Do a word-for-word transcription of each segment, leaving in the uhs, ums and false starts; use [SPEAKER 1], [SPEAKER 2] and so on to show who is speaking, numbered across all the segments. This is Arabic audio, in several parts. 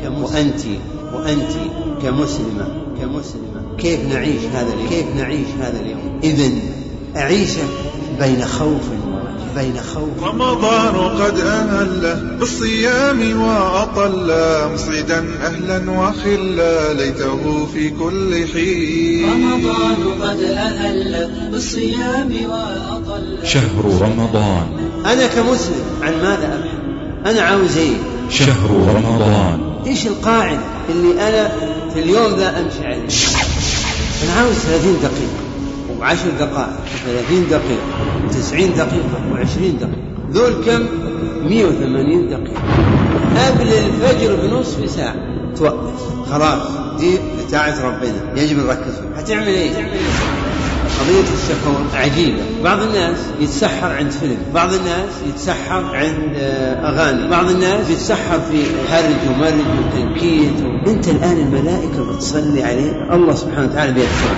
[SPEAKER 1] وأنت وأنت كمسلمة كمسلمة كيف نعيش هذا اليوم؟ كيف نعيش هذا اليوم؟ إذن أعيشه بين خوف بين خوف.
[SPEAKER 2] رمضان قد أهل بالصيام وأطل مصعدا أهلا وخلا ليته في كل حين.
[SPEAKER 3] رمضان قد أهل بالصيام وأطل
[SPEAKER 4] شهر رمضان.
[SPEAKER 1] أنا كمسلم عن ماذا أبحث؟ أنا عاوز إيه؟
[SPEAKER 4] شهر رمضان.
[SPEAKER 1] إيش القاعدة اللي أنا في اليوم ذا أمشي عليه؟ أنا عاوز ثلاثين دقيقة وعشر دقائق وثلاثين دقيقة وتسعين دقيقة وعشرين دقيقة، ذول كم؟ مئة وثمانين دقيقة. قبل الفجر بنصف ساعة توقف، خلاص دي بتاعت ربنا يجب نركز فيها. هتعمل ايه؟ قضية السحور عجيبة. بعض الناس يتسحر عند فيلم، بعض الناس يتسحر عند أغاني، بعض الناس يتسحر في هرج ومرج وتنكيت. انت الآن الملائكة بتصلي عليه، الله سبحانه وتعالى بيغفر.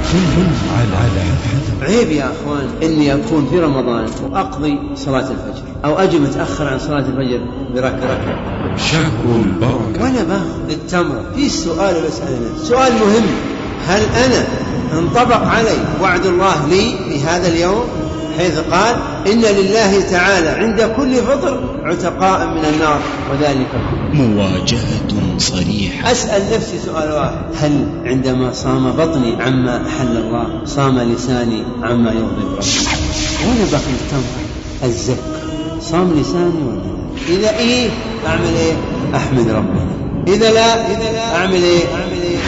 [SPEAKER 1] عيب يا أخوان إني أكون في رمضان وأقضي صلاة الفجر أو أجي متأخر عن صلاة الفجر بركة.
[SPEAKER 4] شهر البركة.
[SPEAKER 1] وأنا باخذ التمرة. في سؤال بسأله، سؤال مهم: هل أنا انطبق علي وعد الله لي في هذا اليوم حيث قال إن لله تعالى عند كل فطر عتقاء من النار وذلك
[SPEAKER 4] مواجهة صريحة.
[SPEAKER 1] أسأل نفسي سؤال واحد: هل عندما صام بطني عما أحل الله صام لساني عما يغضب ربي؟ وأنا باخذ التمر الزك صام لساني ولا لا؟ إذا إيه أعمل إيه؟ أحمد ربنا. إذا لا إذا لا أعمل إيه؟ أعمل إيه؟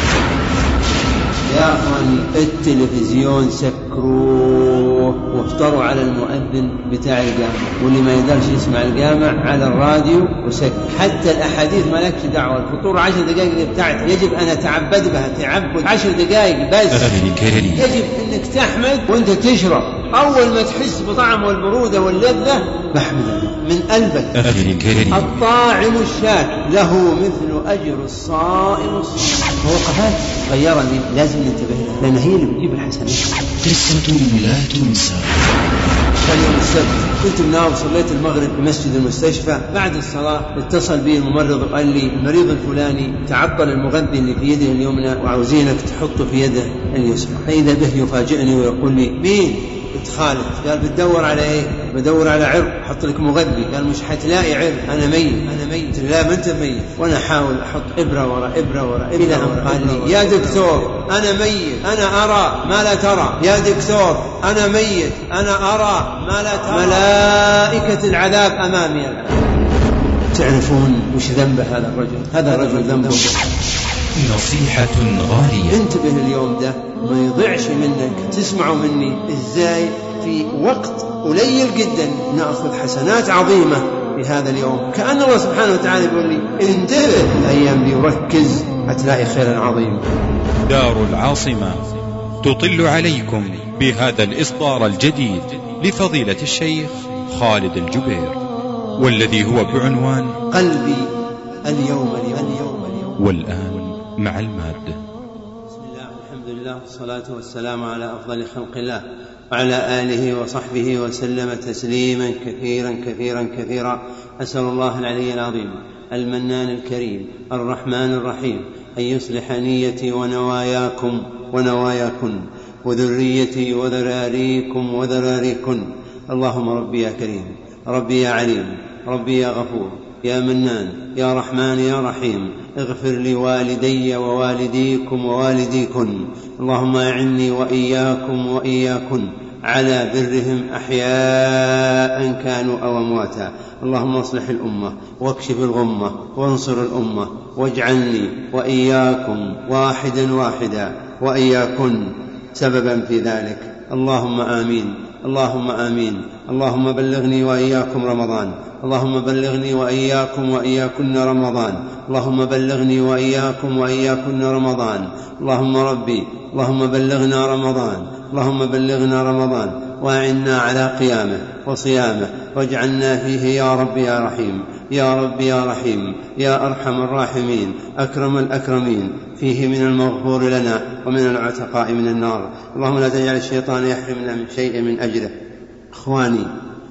[SPEAKER 1] يا أخواني التلفزيون سكروه وافتروا على المؤذن بتاع الجامع، واللي ما يقدرش يسمع الجامع على الراديو وسك. حتى الأحاديث ما لكش دعوة، الفطور عشر دقائق بتاعت يجب أن أتعبد بها تعبد عشر دقائق بس. يجب أنك تحمد وأنت تشرب، أول ما تحس بطعم والبرودة واللذة بحمد الله من قلبك. الطاعم الشاكر له مثل أجر الصائم الصائم. ووقفات غيرة دي لازم ننتبه لها لأن هي اللي بتجيب الحسنات.
[SPEAKER 4] قصة لا تنسى.
[SPEAKER 1] كان يوم السبت كنت مناوب صليت المغرب في مسجد المستشفى. بعد الصلاة اتصل بي الممرض وقال لي المريض الفلاني تعطل المغذي اللي في يده اليمنى وعاوزينك تحطه في يده اليسرى. فإذا به يفاجئني ويقول لي مين؟ قلت خالد. قال بتدور على ايه؟ بدور على عرق احط لك مغذي. قال مش حتلاقي عرق، انا ميت انا ميت. لا ما انت ميت. وانا احاول احط ابره ورا ابره ورا ابره. الى ان قال لي يا دكتور انا ميت، انا ارى ما لا ترى. يا دكتور انا ميت، انا ارى ما لا ترى. ملائكه العذاب امامي الان. تعرفون وش ذنب هذا الرجل؟ هذا الرجل ذنبه
[SPEAKER 4] نصيحة غالية.
[SPEAKER 1] انتبه اليوم ده ما يضيعش منك. تسمعوا مني ازاي في وقت قليل جدا نأخذ حسنات عظيمة في هذا اليوم. كأن الله سبحانه وتعالى يقول لي انتبه الأيام دي وركز هتلاقي خيرا عظيما.
[SPEAKER 4] دار العاصمة تطل عليكم بهذا الإصدار الجديد لفضيلة الشيخ خالد الجبير، والذي هو بعنوان
[SPEAKER 1] قلبي اليوم اليوم اليوم, اليوم.
[SPEAKER 4] والآن مع المادة.
[SPEAKER 1] بسم الله والحمد لله والصلاة والسلام على أفضل خلق الله وعلى آله وصحبه وسلم تسليما كثيرا كثيرا كثيرا. أسأل الله العلي العظيم المنان الكريم الرحمن الرحيم أن يصلح نيتي ونواياكم ونواياكن وذريتي وذراريكم وذراريكن. اللهم ربي يا كريم، ربي يا عليم، ربي يا غفور، يا منان، يا رحمن، يا رحيم، اغفر لوالدي ووالديكم ووالديكن. اللهم أعني وإياكم وإياكن على برهم أحياء كانوا أو أمواتا. اللهم اصلح الأمة واكشف الغمة وانصر الأمة واجعلني وإياكم واحدا واحدا وإياكن سببا في ذلك. اللهم آمين، اللهم آمين. اللهم بلغني وإياكم رمضان، اللهم بلغني وإياكم وإياكن رمضان، اللهم بلغني وإياكم وإياكن رمضان. اللهم ربي اللهم بلغنا رمضان، اللهم بلغنا رمضان وأعنا على قيامه وصيامه واجعلنا فيه يا رب يا رحيم، يا رب يا رحيم، يا أرحم الراحمين، أكرم الأكرمين، فيه من المغفور لنا ومن العتقاء من النار. اللهم لا تجعل الشيطان يحرمنا من شيء من أجله. إخواني،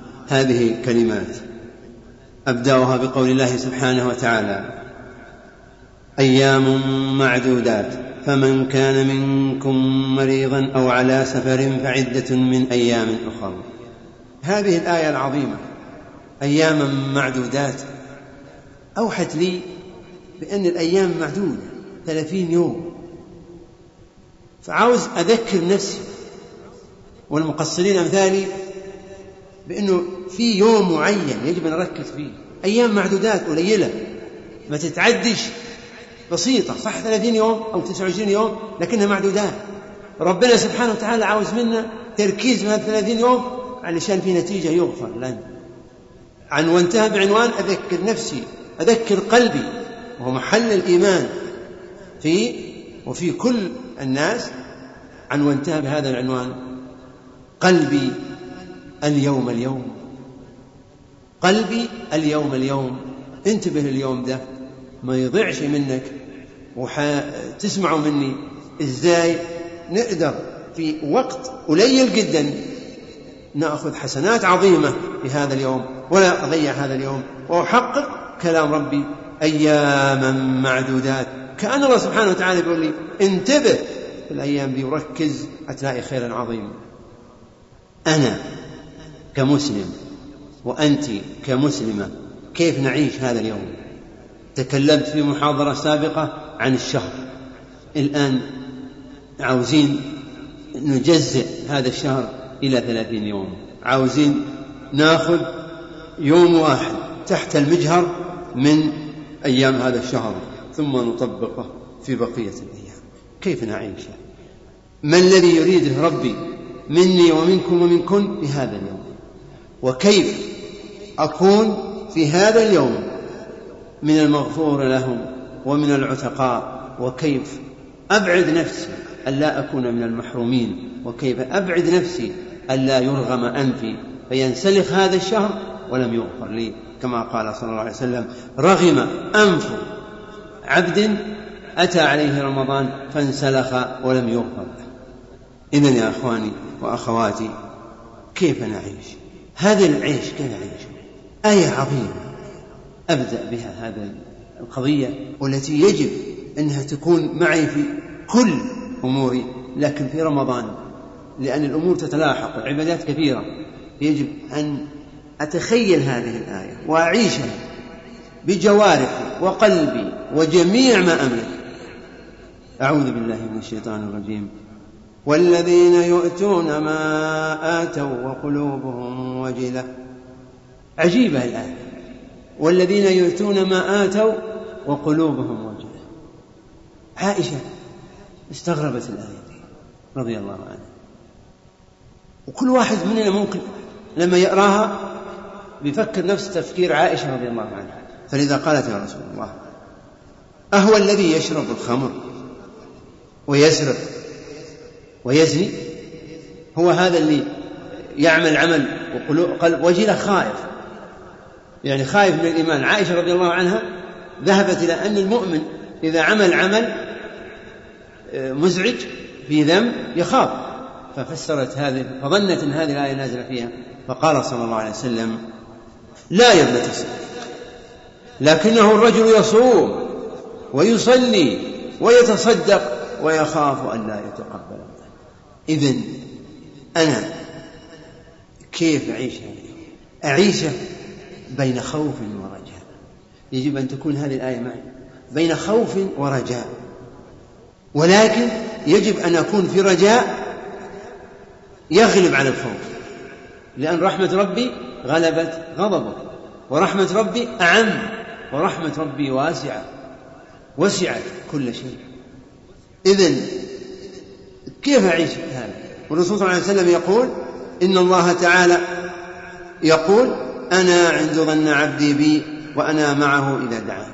[SPEAKER 1] هذه كلمات أبدأها بقول الله سبحانه وتعالى أيام معدودات فمن كان منكم مريضا أو على سفر فعدة من أيام أخرى. هذه الآية العظيمة أياما معدودات أوحت لي بأن الأيام معدودة ثلاثين يوم، فعاوز أذكر نفسي والمقصرين أمثالي بأنه في يوم معين يجب أن نركز فيه. أيام معدودات قليلة ما تتعدش، بسيطة، صح ثلاثين يوم أو تسعة وعشرين يوم لكنها معدودات. ربنا سبحانه وتعالى عاوز منا تركيز من هذه ثلاثين يوم علشان في نتيجة يغفر لنا. عنوانتها بعنوان أذكر نفسي، أذكر قلبي، وهو محل الإيمان في وفي كل الناس. عنوانتها بهذا العنوان قلبي اليوم اليوم، قلبي اليوم اليوم. انتبه اليوم ده ما يضيعش منك، وتسمعوا مني إزاي نقدر في وقت قليل جدا نأخذ حسنات عظيمة في هذا اليوم ولا أضيع هذا اليوم وأحقق كلام ربي أياما معدودات. كأن الله سبحانه وتعالى يقول لي انتبه في الأيام دي وركز هتلاقي خيرا عظيما. أنا كمسلم وأنت كمسلمة كيف نعيش هذا اليوم؟ تكلمت في محاضرة سابقة عن الشهر، الآن عاوزين نجزئ هذا الشهر إلى ثلاثين يوم، عاوزين ناخذ يوم واحد تحت المجهر من أيام هذا الشهر ثم نطبقه في بقية الأيام. كيف نعيش؟ ما الذي يريده ربي مني ومنكم ومنكن في هذا اليوم؟ وكيف أكون في هذا اليوم من المغفور لهم ومن العتقاء؟ وكيف أبعد نفسي ألا أكون من المحرومين؟ وكيف أبعد نفسي ألا يرغم أنفي فينسلخ هذا الشهر ولم يغفر لي، كما قال صلى الله عليه وسلم رغم أنف عبد أتى عليه رمضان فانسلخ ولم يغفر له. إذن يا أخواني وأخواتي كيف نعيش هذا العيش؟ كيف نعيش؟ آية عظيمة أبدأ بها هذا القضية والتي يجب أنها تكون معي في كل أموري، لكن في رمضان لأن الأمور تتلاحق والعبادات كثيرة يجب أن أتخيل هذه الآية وأعيشها بجوارحي وقلبي وجميع ما أملك. أعوذ بالله من الشيطان الرجيم. والذين يؤتون ما آتوا وقلوبهم وجلة. عجيبة الآية، والذين يؤتون ما آتوا وقلوبهم وجلة. عائشة استغربت الآية دي رضي الله عنها، وكل واحد مننا ممكن لما يقراها بيفكر نفس تفكير عائشة رضي الله عنها. فلذا قالت يا رسول الله أهو الذي يشرب الخمر ويسرق ويزني؟ هو هذا اللي يعمل عمل وقلب وجله خائف، يعني خائف من الإيمان. عائشة رضي الله عنها ذهبت إلى أن المؤمن إذا عمل عمل مزعج في ذنب يخاف، ففسرت هذه فظنت أن هذه الآية نازلة فيها. فقال صلى الله عليه وسلم لا يا ابنة الصدق، لكنه الرجل يصوم ويصلي ويتصدق ويخاف أن لا يتقبل منه. إذن أنا كيف أعيش هذه؟ أعيش بين خوف ورجاء. يجب أن تكون هذه الآية معي بين خوف ورجاء، ولكن يجب أن أكون في رجاء يغلب على الخوف، لأن رحمة ربي غلبت غضبه، ورحمة ربي أعم، ورحمة ربي واسعة وسعت كل شيء. إذن كيف أعيش هذا؟ والرسول صلى الله عليه وسلم يقول إن الله تعالى يقول أنا عند ظن عبدي بي وأنا معه إذا دعاني.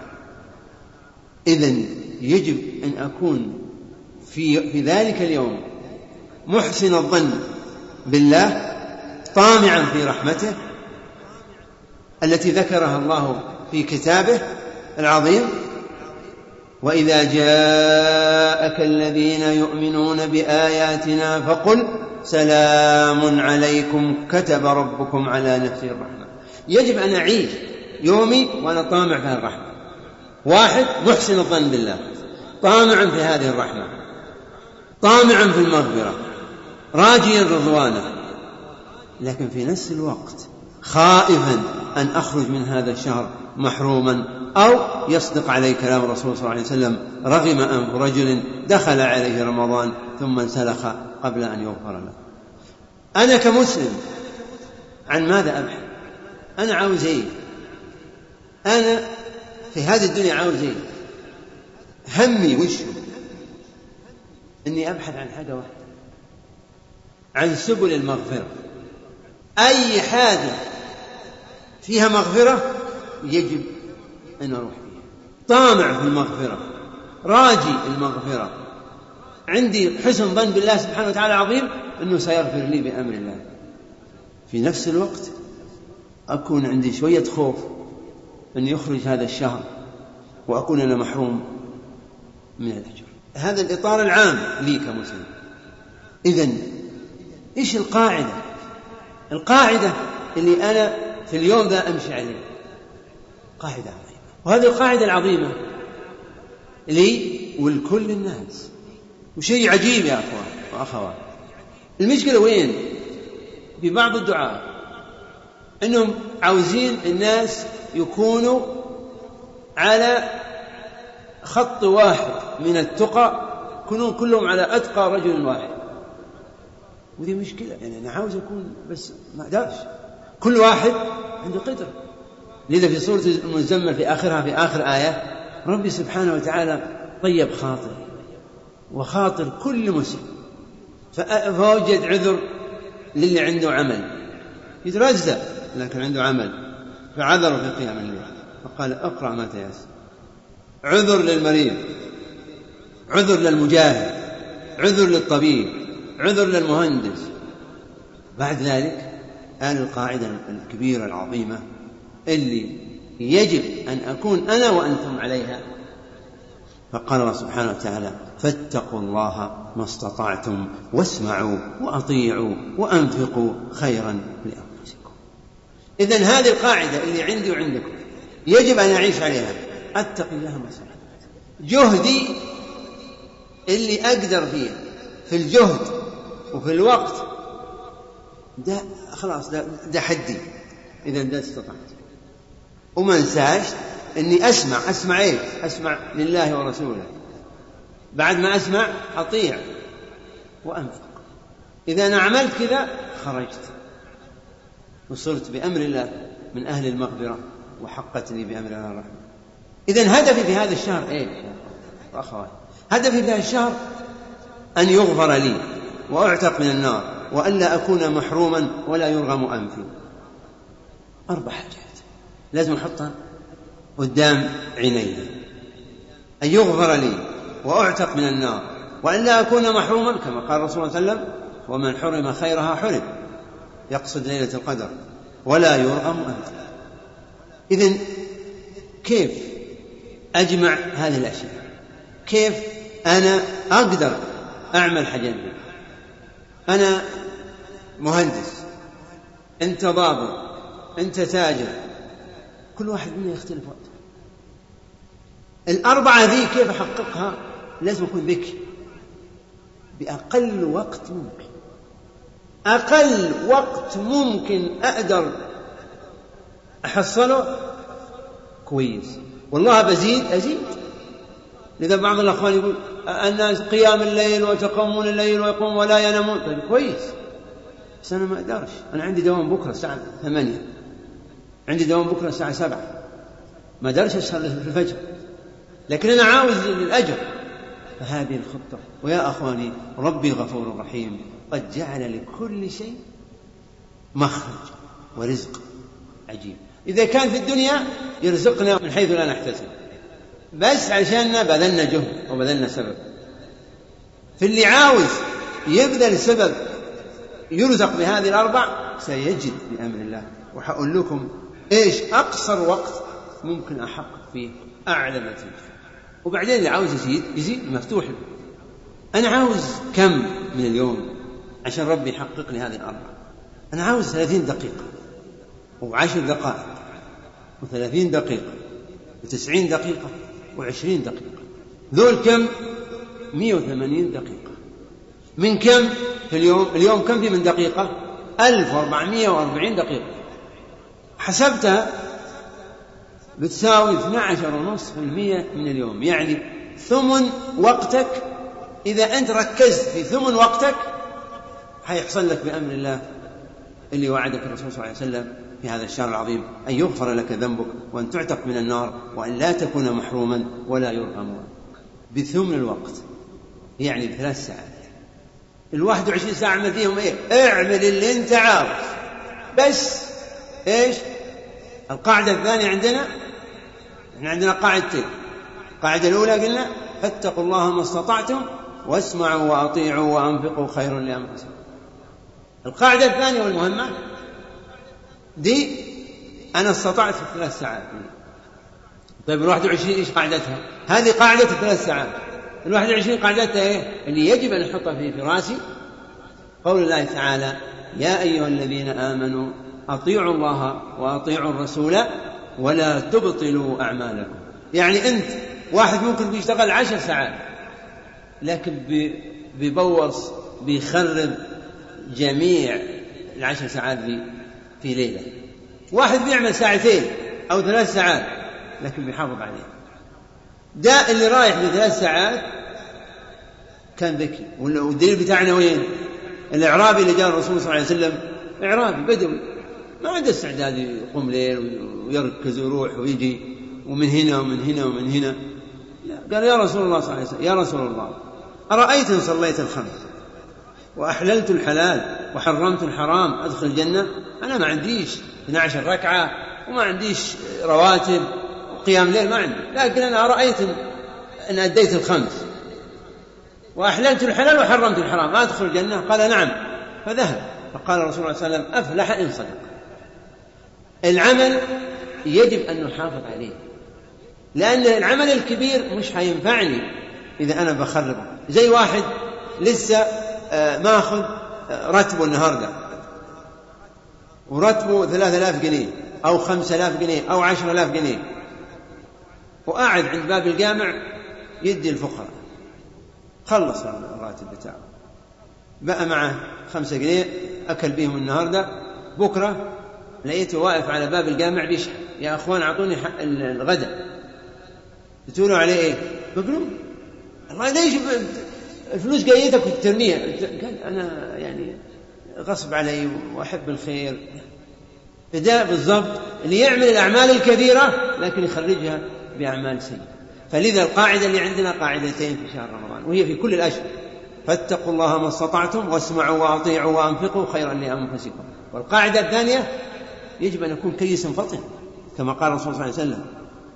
[SPEAKER 1] إذن يجب أن أكون في, في ذلك اليوم محسن الظن بالله طامعا في رحمته التي ذكرها الله في كتابه العظيم. وإذا جاءك الذين يؤمنون بآياتنا فقل سلام عليكم كتب ربكم على نفسه الرحمة. يجب أن أعيش يومي وأنا طامع في الرحمة، واحد محسن الظن بالله، طامع في هذه الرحمة، طامع في المغفرة، راجيا رضوانه، لكن في نفس الوقت خائفا أن أخرج من هذا الشهر محروما، أو يصدق عليه كلام الرسول صلى الله عليه وسلم: رغم أنف رجل دخل عليه رمضان ثم انسلخ قبل أن يغفر له. أنا كمسلم عن ماذا أبحث؟ أنا عاوز إيه؟ أنا في هذه الدنيا عاوز إيه؟ همي وش إني أبحث عن حاجة واحدة، عن سبل المغفرة. أي حاجة فيها مغفرة يجب أن أروح فيها، طامع في المغفرة، راجي المغفرة، عندي حسن ظن بالله سبحانه وتعالى عظيم أنه سيغفر لي بأمر الله. في نفس الوقت أكون عندي شوية خوف أن يخرج هذا الشهر وأكون أنا محروم من الأجر. هذا الإطار العام لي كمسلم. إذن إيش القاعدة؟ القاعدة اللي أنا في اليوم ذا أمشي عليه قاعدة عظيمة، وهذه القاعدة العظيمة لي ولكل الناس. وشيء عجيب يا أخوان وأخوات، المشكلة وين؟ في بعض الدعاء أنهم عاوزين الناس يكونوا على خط واحد من التقى، يكونون كلهم على أتقى رجل واحد، ودي مشكلة. يعني أنا عاوز أكون بس ما أقدرش، كل واحد عنده قدر. لذا في سورة المزمل في آخرها في آخر آية ربي سبحانه وتعالى طيب خاطر وخاطر كل مسلم، فوجد عذر للي عنده عمل يترزق لكن عنده عمل، فعذر في قيام الليل فقال اقرأ ما تيسر. عذر للمريض، عذر للمجاهد، عذر للطبيب، عذر للمهندس. بعد ذلك آل القاعدة الكبيرة العظيمة اللي يجب أن أكون أنا وأنتم عليها. فقال الله سبحانه وتعالى: فاتقوا الله ما استطعتم واسمعوا وأطيعوا وأنفقوا خيرا لأنفسكم. إذن هذه القاعدة اللي عندي وعندكم يجب أن أعيش عليها. أتق الله ما استطعت، جهدي اللي أقدر فيه في الجهد وفي الوقت ده خلاص ده, ده حدي. إذا ده استطعت، وما انساش أني أسمع أسمع إيه؟ أسمع لله ورسوله، بعد ما أسمع أطيع وأنفق. إذا أنا عملت كذا خرجت وصرت بأمر الله من أهل المغفرة وحقت لي بأمر الله الرحمة. إذن هدفي في هذا الشهر إيه أخوات؟ هدفي في هذا الشهر أن يغفر لي وأعتق من النار وألا أكون محروما ولا يرغم أنفي. أربع حاجات لازم أحطها قدام عيني: أن يغفر لي وأعتق من النار وألا أكون محروما، كما قال الرسول صلى الله عليه وسلم: ومن حرم خيرها حرم، يقصد ليلة القدر، ولا يرغم أنفي. إذن كيف أجمع هذه الأشياء؟ كيف أنا أقدر أعمل حاجات؟ أنا مهندس، أنت ضابط، أنت تاجر، كل واحد منا يختلف وقته. الأربعة ذي كيف أحققها؟ لازم أكون ذكي بأقل وقت ممكن، أقل وقت ممكن أقدر أحصله كويس. والله بزيد أزيد. لذا بعض الأخوان يقول الناس قيام الليل وتقومون الليل ويقوم ولا ينامون. طيب كويس، بس أنا ما أقدرش. أنا عندي دوام بكرة الساعة ثمانية، عندي دوام بكرة الساعة سبعة، ما أقدرش أسهر في الفجر، لكن أنا عاوز للأجر. فهذه الخطة. ويا أخواني، ربي غفور رحيم، قد جعل لكل شيء مخرج ورزق عجيب. إذا كان في الدنيا يرزقنا من حيث لا نحتسب، بس عشاننا بذلنا جهد وبذلنا سبب. في اللي عاوز يبذل سبب يرزق بهذه الأربع سيجد بأمر الله. وحقول لكم إيش أقصر وقت ممكن أحقق فيه أعلى نتيجة. وبعدين اللي عاوز يزيد يزيد مفتوح. أنا عاوز كم من اليوم عشان ربي يحقق لي هذه الأربع؟ أنا عاوز ثلاثين دقيقة وعشر دقائق وثلاثين دقيقة وتسعين دقيقة وعشرين دقيقة. ذول كم؟ مئة وثمانين دقيقة. من كم في اليوم؟ اليوم كم في من دقيقة؟ ألف وأربعمائة وأربعين دقيقة. حسبتها بتساوي اثني عشر ونصف بالمئة من اليوم، يعني ثمن وقتك. إذا أنت ركزت في ثمن وقتك هيحصل لك بأمر الله اللي وعدك الرسول صلى الله عليه وسلم في هذا الشهر العظيم، أن يغفر لك ذنبك وأن تعتق من النار وأن لا تكون محروما ولا يرغم بثمن الوقت، يعني بثلاث ساعات. الواحد وعشرين ساعة اعمل فيهم إيه؟ اعمل اللي أنت عاوز. بس إيش القاعدة الثانية عندنا؟ إحنا عندنا قاعدتين. القاعدة الأولى قلنا فاتقوا الله ما استطعتم واسمعوا وأطيعوا وأنفقوا خير لأنفسكم. القاعدة الثانية والمهمة دي أنا استطعت في ثلاث ساعات. طيب الواحد وعشرين إيش قاعدتها؟ هذه قاعدة ثلاث ساعات. الواحد وعشرين قاعدتها إيه؟ اللي يجب أن نحطها في فراسي قول الله تعالى يا أيها الذين آمنوا أطيعوا الله وأطيعوا الرسول ولا تبطلوا أعمالكم. يعني أنت واحد ممكن بيشتغل عشر ساعات لكن بيبوظ بيخرب جميع العشر ساعات دي في ليلة. واحد بيعمل ساعتين أو ثلاث ساعات لكن بيحافظ عليه. ده اللي رايح بثلاث ساعات كان ذكي. والدليل بتاعنا وين؟ الإعرابي اللي جاء الرسول صلى الله عليه وسلم إعرابي بدوي ما عنده استعداد يقوم ليل ويركز ويروح ويجي ومن هنا ومن هنا ومن هنا. لا. قال يا رسول الله صلى الله عليه وسلم يا رسول الله أرأيت إن صليت الخمس وأحللت الحلال وحرمت الحرام أدخل الجنة؟ أنا ما عنديش اثنتي عشرة ركعة وما عنديش رواتب وقيام ليل ما عندي، لكن أنا أرأيت أن أديت الخمس وأحللت الحلال وحرمت الحرام أدخل الجنة؟ قال نعم. فذهب. فقال الرسول صلى الله عليه وسلم أفلح إن صدق. العمل يجب أن نحافظ عليه، لأن العمل الكبير مش هينفعني إذا أنا بخربه. زي واحد لسه ما أخذ راتبه النهاردة وراتبه ثلاثة آلاف جنيه أو خمسة آلاف جنيه أو عشرة آلاف جنيه وقاعد عند باب الجامع يدي الفقراء. خلص الراتب بتاعه بقى معه خمسة جنيه أكل بيهم النهاردة، بكرة لقيته واقف على باب الجامع بيشحن يا أخوان أعطوني الغداء. بتقولوا عليه إيه؟ بقولوا الله ليش الفلوس جايتك وترميها؟ قال أنا يعني غصب علي وأحب الخير. فده بالضبط اللي يعمل الأعمال الكبيرة لكن يخرجها بأعمال سيئة. فلذا القاعدة اللي عندنا قاعدتين في شهر رمضان وهي في كل الأشهر: فاتقوا الله ما استطعتم واسمعوا وأطيعوا وأنفقوا خيرا لأنفسكم. والقاعدة الثانية يجب أن يكون كيس فطن كما قال الرسول صلى الله عليه وسلم: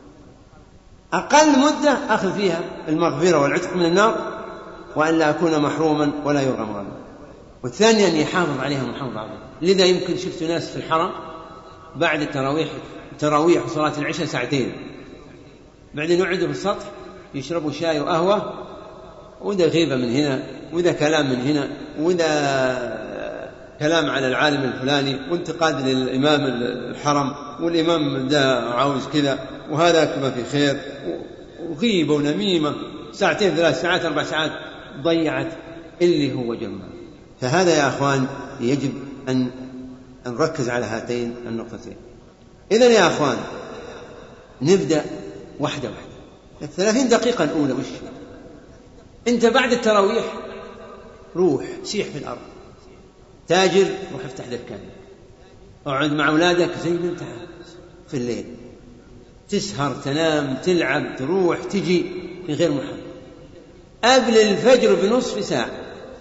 [SPEAKER 1] أقل مدة أخذ فيها المغفرة والعتق من النار وأن لا أكون محروما ولا يرغم غنما. والثانية أن يحافظ عليها محافظة عليها. لذا يمكن شفت ناس في الحرم بعد التراويح تراويح وصلاة العشاء ساعتين بعدين يقعدوا في السطح يشربوا شاي وقهوة، وده غيبة من هنا وده كلام من هنا وده كلام على العالم الفلاني وانتقاد للإمام الحرم والإمام ده عاوز كذا وهذا كما في خير، وغيبة ونميمة ساعتين ثلاث ساعات أربع ساعات ضيعت اللي هو جمع. فهذا يا أخوان يجب أن نركز على هاتين النقطتين. إذن يا أخوان نبدأ واحدة واحدة. الثلاثين دقيقة الأولى وش أنت بعد التراويح روح سيح في الأرض، تاجر روح افتح دكان، اقعد مع أولادك زي ما انت في الليل، تسهر تنام تلعب تروح تجي في غير محل. قبل الفجر بنصف ساعة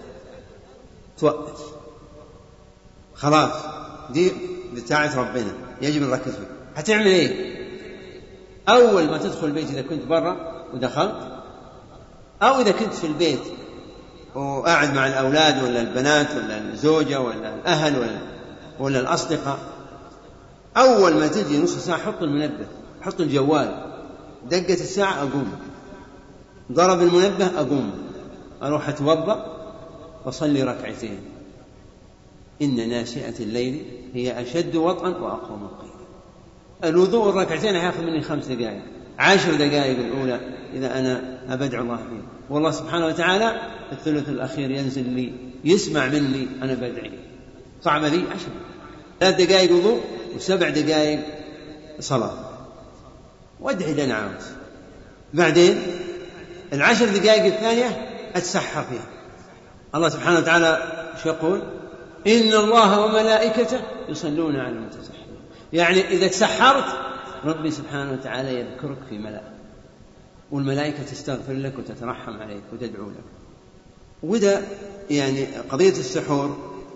[SPEAKER 1] توقف خلاص، دي بتاعة ربنا يجب نركز فيها. هتعمل ايه؟ أول ما تدخل البيت إذا كنت برا ودخلت أو إذا كنت في البيت وقاعد مع الأولاد ولا البنات ولا الزوجة ولا الأهل ولا, ولا الأصدقاء، أول ما تجي نصف ساعة حط المنبه، حط الجوال، دقت الساعة أقوم، ضرب المنبه أقوم، أروح أتوضأ وصلي ركعتين. إن ناشئة الليل هي أشد وطئا وأقوم قيلا. الوضوء الركعتين هياخذ مني خمس دقائق، عشر دقائق الأولى إذا أنا أبدع الله فيه، والله سبحانه وتعالى الثلث الأخير ينزل لي يسمع مني أنا بدعي، صعب لي عشر ثلاث دقائق وضوء وسبع دقائق صلاة وادعي لنا عاوز. بعدين العشر دقائق الثانية أتسحر فيها. الله سبحانه وتعالى شو يقول؟ إن الله وملائكته يصلون على المتسحرين. يعني إذا تسحرت ربي سبحانه وتعالى يذكرك في ملائكة، والملائكة تستغفر لك وتترحم عليك وتدعو لك. وده يعني قضية السحور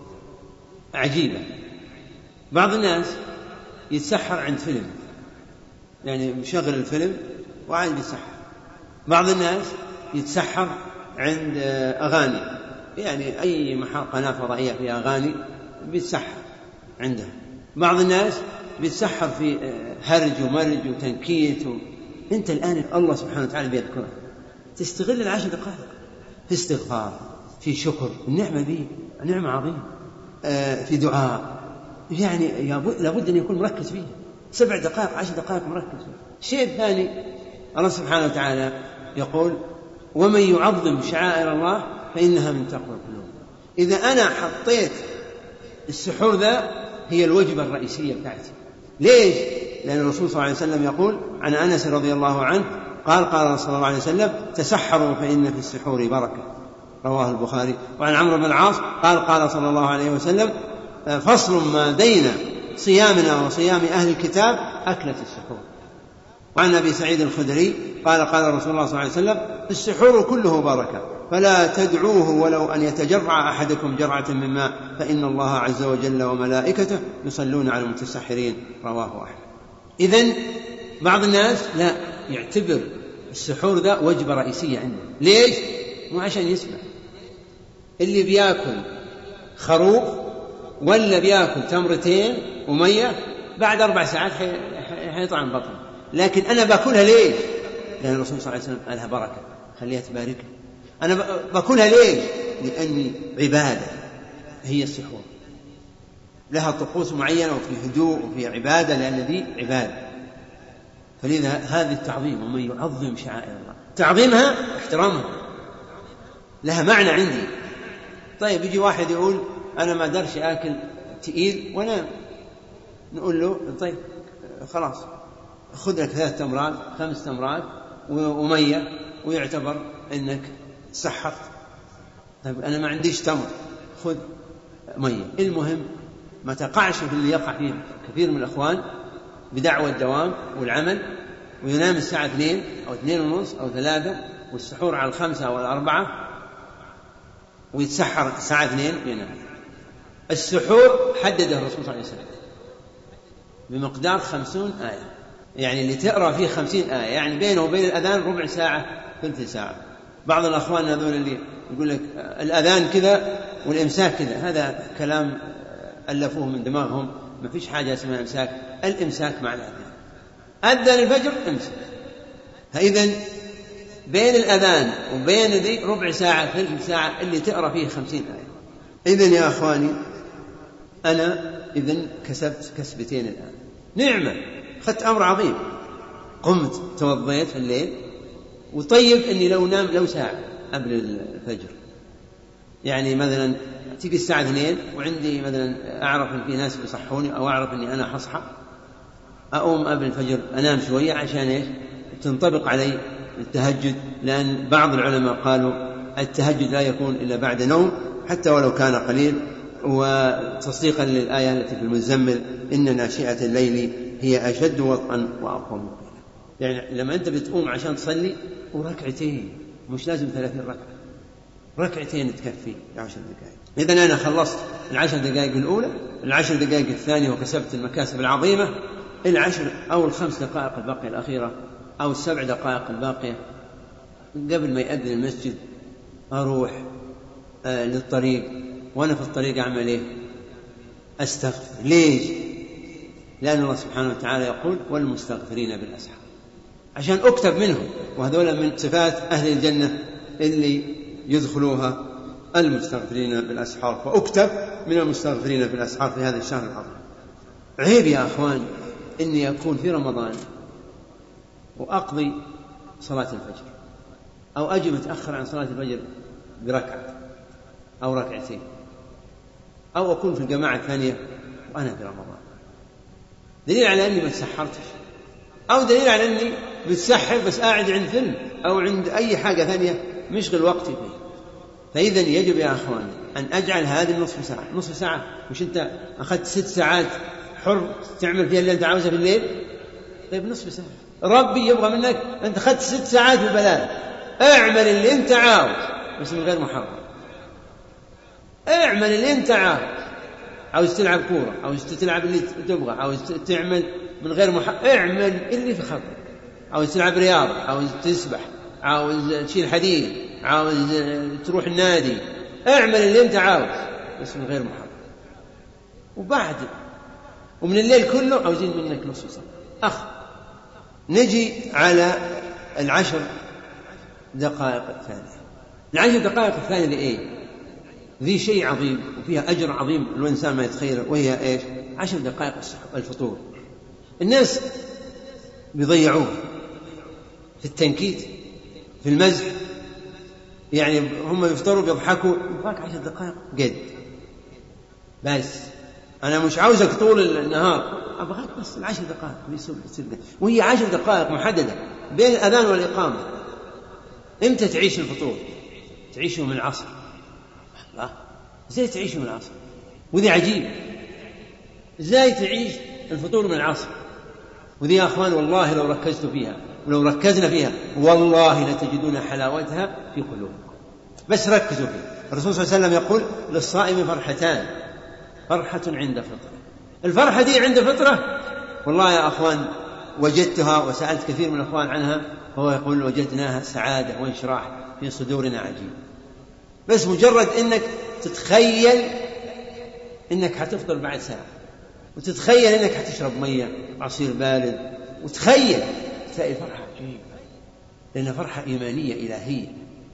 [SPEAKER 1] عجيبة. بعض الناس يتسحر عند فيلم، يعني مشغل الفيلم وعاد يتسحر. بعض الناس يتسحر عند أغاني، يعني أي قناة فضائية فيها أغاني بيتسحر عندها. بعض الناس بيتسحر في هرج ومرج وتنكيت و... أنت الآن الله سبحانه وتعالى بيذكرك، تستغل العشر دقائق في استغفار، في شكر النعمة دي نعمة عظيمة، في دعاء، يعني لابد أن يكون مركز فيه سبع دقائق عشر دقائق مركز فيه. الشيء الثاني الله سبحانه وتعالى يقول ومن يعظم شعائر الله فإنها من تقوى القلوب. إذا أنا حطيت السحور ذا هي الوجبة الرئيسية بتاعتي. ليش؟ لأن الرسول صلى الله عليه وسلم يقول عن أنس رضي الله عنه قال قال صلى الله عليه وسلم تسحروا فإن في السحور بركة، رواه البخاري. وعن عمرو بن العاص قال قال صلى الله عليه وسلم فصل ما بين صيامنا وصيام أهل الكتاب أكلة السحور. وعن أبي سعيد الخدري قال قال رسول الله صلى الله عليه وسلم السحور كله بركة فلا تدعوه ولو أن يتجرع أحدكم جرعة من ماء فإن الله عز وجل وملائكته يصلون على المتسحرين، رواه أحمد. إذن بعض الناس لا يعتبر السحور ذا وجبة رئيسية عنده. ليش؟ مو عشان يسمع. اللي بياكل خروف ولا بياكل تمرتين ومية بعد أربع ساعات حيطعم بطن، لكن أنا باكلها ليش؟ لأن الرسول صلى الله عليه وسلم قالها بركة خليها تبارك. أنا باكلها ليش؟ لأني عبادة، هي السحور لها طقوس معينة وفي هدوء وفي عبادة، لأن ذي عبادة. فلذا هذه التعظيم ومن يعظم شعائر الله، تعظيمها احترامها لها معنى عندي. طيب يجي واحد يقول أنا ما درش آكل تقيل وأنا نقول له طيب خلاص خذ لك ثلاث تمرات خمس تمرات ومية ويعتبر أنك سحرت. طيب أنا ما عنديش تمر، خذ مية. المهم ما تقعش في اللي يقع فيه كثير من الأخوان بدعوى الدوام والعمل، وينام الساعة اثنين أو اثنين ونص أو ثلاثة والسحور على الخمسة أو الأربعة ويتسحر الساعة اثنين ينام. السحور حدده الرسول صلى الله عليه وسلم بمقدار خمسون آية، يعني اللي تقرأ فيه خمسين آية، يعني بينه وبين الأذان ربع ساعة ثلث ساعة. بعض الأخوان هذول اللي يقول لك الأذان كذا والإمساك كذا، هذا كلام ألفوه من دماغهم، ما فيش حاجة اسمها إمساك. الإمساك مع الأذان، أذن الفجر امسك. فإذن بين الأذان وبين ذي ربع ساعة ثلث ساعة اللي تقرأ فيه خمسين آية. إذن يا أخواني أنا إذن كسبت كسبتين الآن، نعمة، خدت أمر عظيم. قمت توضيت في الليل، وطيب أني لو نام لو ساعة قبل الفجر، يعني مثلا تيجي الساعة اثنين وعندي مثلا أعرف أن في ناس بيصحوني أو أعرف أني أنا حصحى، أقوم قبل الفجر أنام شوية عشان إيش؟ تنطبق علي التهجد، لأن بعض العلماء قالوا التهجد لا يكون إلا بعد نوم حتى ولو كان قليل، وتصديقا للآية التي في المزمل إن ناشئة الليل هي أشد وطئا وأقوم قيلا. يعني لما أنت بتقوم عشان تصلي وركعتين، مش لازم ثلاثين ركعة، ركعتين تكفي عشر دقائق. إذن أنا خلصت العشر دقائق الأولى، العشر دقائق الثانية وكسبت المكاسب العظيمة، العشر أو الخمس دقائق الباقية الأخيرة أو السبع دقائق الباقية قبل ما يأذن المسجد أروح آه للطريق، وأنا في الطريق أعمل إيه؟ أستغفر. ليش؟ لأن الله سبحانه وتعالى يقول والمستغفرين بالأسحار، عشان أكتب منهم، وهذول من صفات أهل الجنة اللي يدخلوها المستغفرين بالأسحار، فأكتب من المستغفرين بالأسحار في هذا الشهر العظيم. عيب يا أخوان إني أكون في رمضان وأقضي صلاة الفجر، أو أجي متأخر عن صلاة الفجر بركعة أو ركعتين، أو أكون في الجماعة الثانية وأنا في رمضان، دليل على أني ما تسحرتش، أو دليل على أني بتسحر بس قاعد عند فيلم أو عند أي حاجة ثانية مشغل وقتي فيه. فإذا يجب يا أخوان أن أجعل هذه النصف ساعة، نصف ساعة مش أنت أخذت ست ساعات حر تعمل فيها اللي أنت عاوزه في الليل؟ طيب نصف ساعة. ربي يبغى منك أنت أخذت ست ساعات ببلاش، اعمل اللي أنت عاوز بس من غير محرم، اعمل اللي أنت عاوز، عاوز تلعب كورة، عاوز تلعب اللي تبغى، عاوز تعمل من غير محرم، اعمل اللي في خطر، عاوز تلعب رياضة، عاوز تسبح، عاوز تشيل حديد، عاوز تروح النادي، اعمل اللي أنت عاوز بس من غير محرم. وبعد ومن الليل كله عاوزين منك نصف ساعة. أخ نجي على العشر دقائق الثانية. العشر دقائق الثانية لإيه؟ ذي شيء عظيم وفيها أجر عظيم الإنسان ما يتخيله، وهي إيش؟ عشر دقائق الفطور. الناس بيضيعوه في التنكيت، في المزح، يعني هم يفطروا بيضحكوا، يبغاك عشر دقائق قد بس، أنا مش عاوزك طول النهار، أبغاك بس العشر دقائق بيصير بيصير قد. وهي عشر دقائق محددة بين الأذان والإقامة. إمتى تعيش الفطور؟ تعيشه من العصر. الله، إزاي تعيشه من العصر؟ وذي عجيب، إزاي تعيش الفطور من العصر؟ وذي يا أخوان والله لو ركزتوا فيها ولو ركزنا فيها والله لتجدون حلاوتها في قلوبكم، بس ركزوا فيها. الرسول صلى الله عليه وسلم يقول للصائم فرحتان، فرحة عند فطرة. الفرحة دي عند فطرة والله يا أخوان وجدتها وسألت كثير من الأخوان عنها، فهو يقول وجدناها سعادة وانشراح في صدورنا عجيب. بس مجرد أنك تتخيل أنك هتفطر بعد ساعة، وتتخيل أنك هتشرب مية عصير بارد، وتخيل تلاقي فرحة عجيبة، لأنها فرحة إيمانية إلهية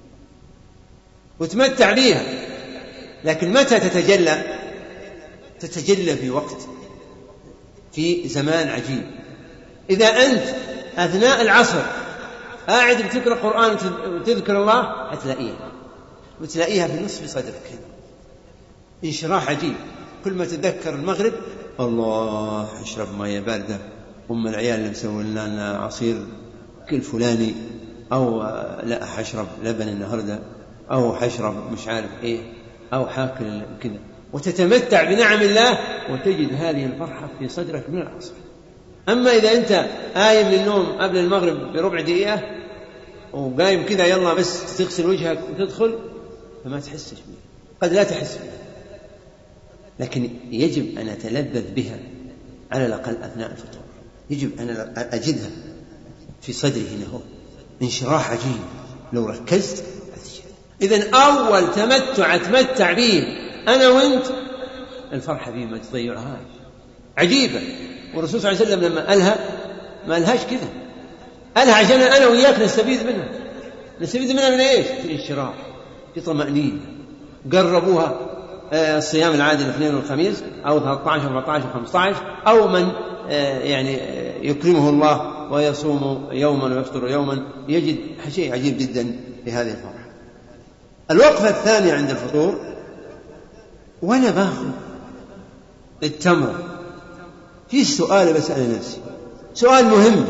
[SPEAKER 1] وتمتع بيها. لكن متى تتجلى؟ تتجلى في وقت، في زمان عجيب. إذا أنت أثناء العصر قاعد بتقرأ قرآن وتذكر الله هتلاقيها، وتلاقيها في نصف صدرك، انشراح عجيب. كل ما تذكر المغرب الله اشرب مية باردة، أم العيال اللي مسوي لنا عصير كل فلاني، أو لا حشرب لبن النهاردة، أو حشرب مش عارف إيه، أو حاكل كذا، وتتمتع بنعم الله وتجد هذه الفرحة في صدرك من العصر. أما إذا أنت قايم للنوم قبل المغرب بربع دقيقة وقايم كذا يلا بس تغسل وجهك وتدخل، فما تحسش بها، قد لا تحس بها، لكن يجب أن أتلذذ بها على الأقل أثناء الفطور. يجب أن أجدها في صدري هنا، هو انشراح عجيب لو ركزت. إذن أول تمتع أتمتع به أنا وإنت الفرحة به ما تضيعهاش، عجيبة. والرسول صلى الله عليه وسلم لما قالها ما قالهاش كذا، قالها عشان أنا وإياك نستفيد منها. نستفيد منها من إيش؟ في انشراح، في طمأنينة. قربوها الصيام العادي الاثنين والخميس، أو ثلاثة عشر وأربعة عشر وخمسة عشر، أو من يعني يكرمه الله ويصوم يوما ويفطر يوما، يجد شيء عجيب جدا في هذه الفرحة. الوقفة الثانية عند الفطور، وأنا باخذ التمر، في سؤال بسأل نفسي، سؤال مهم: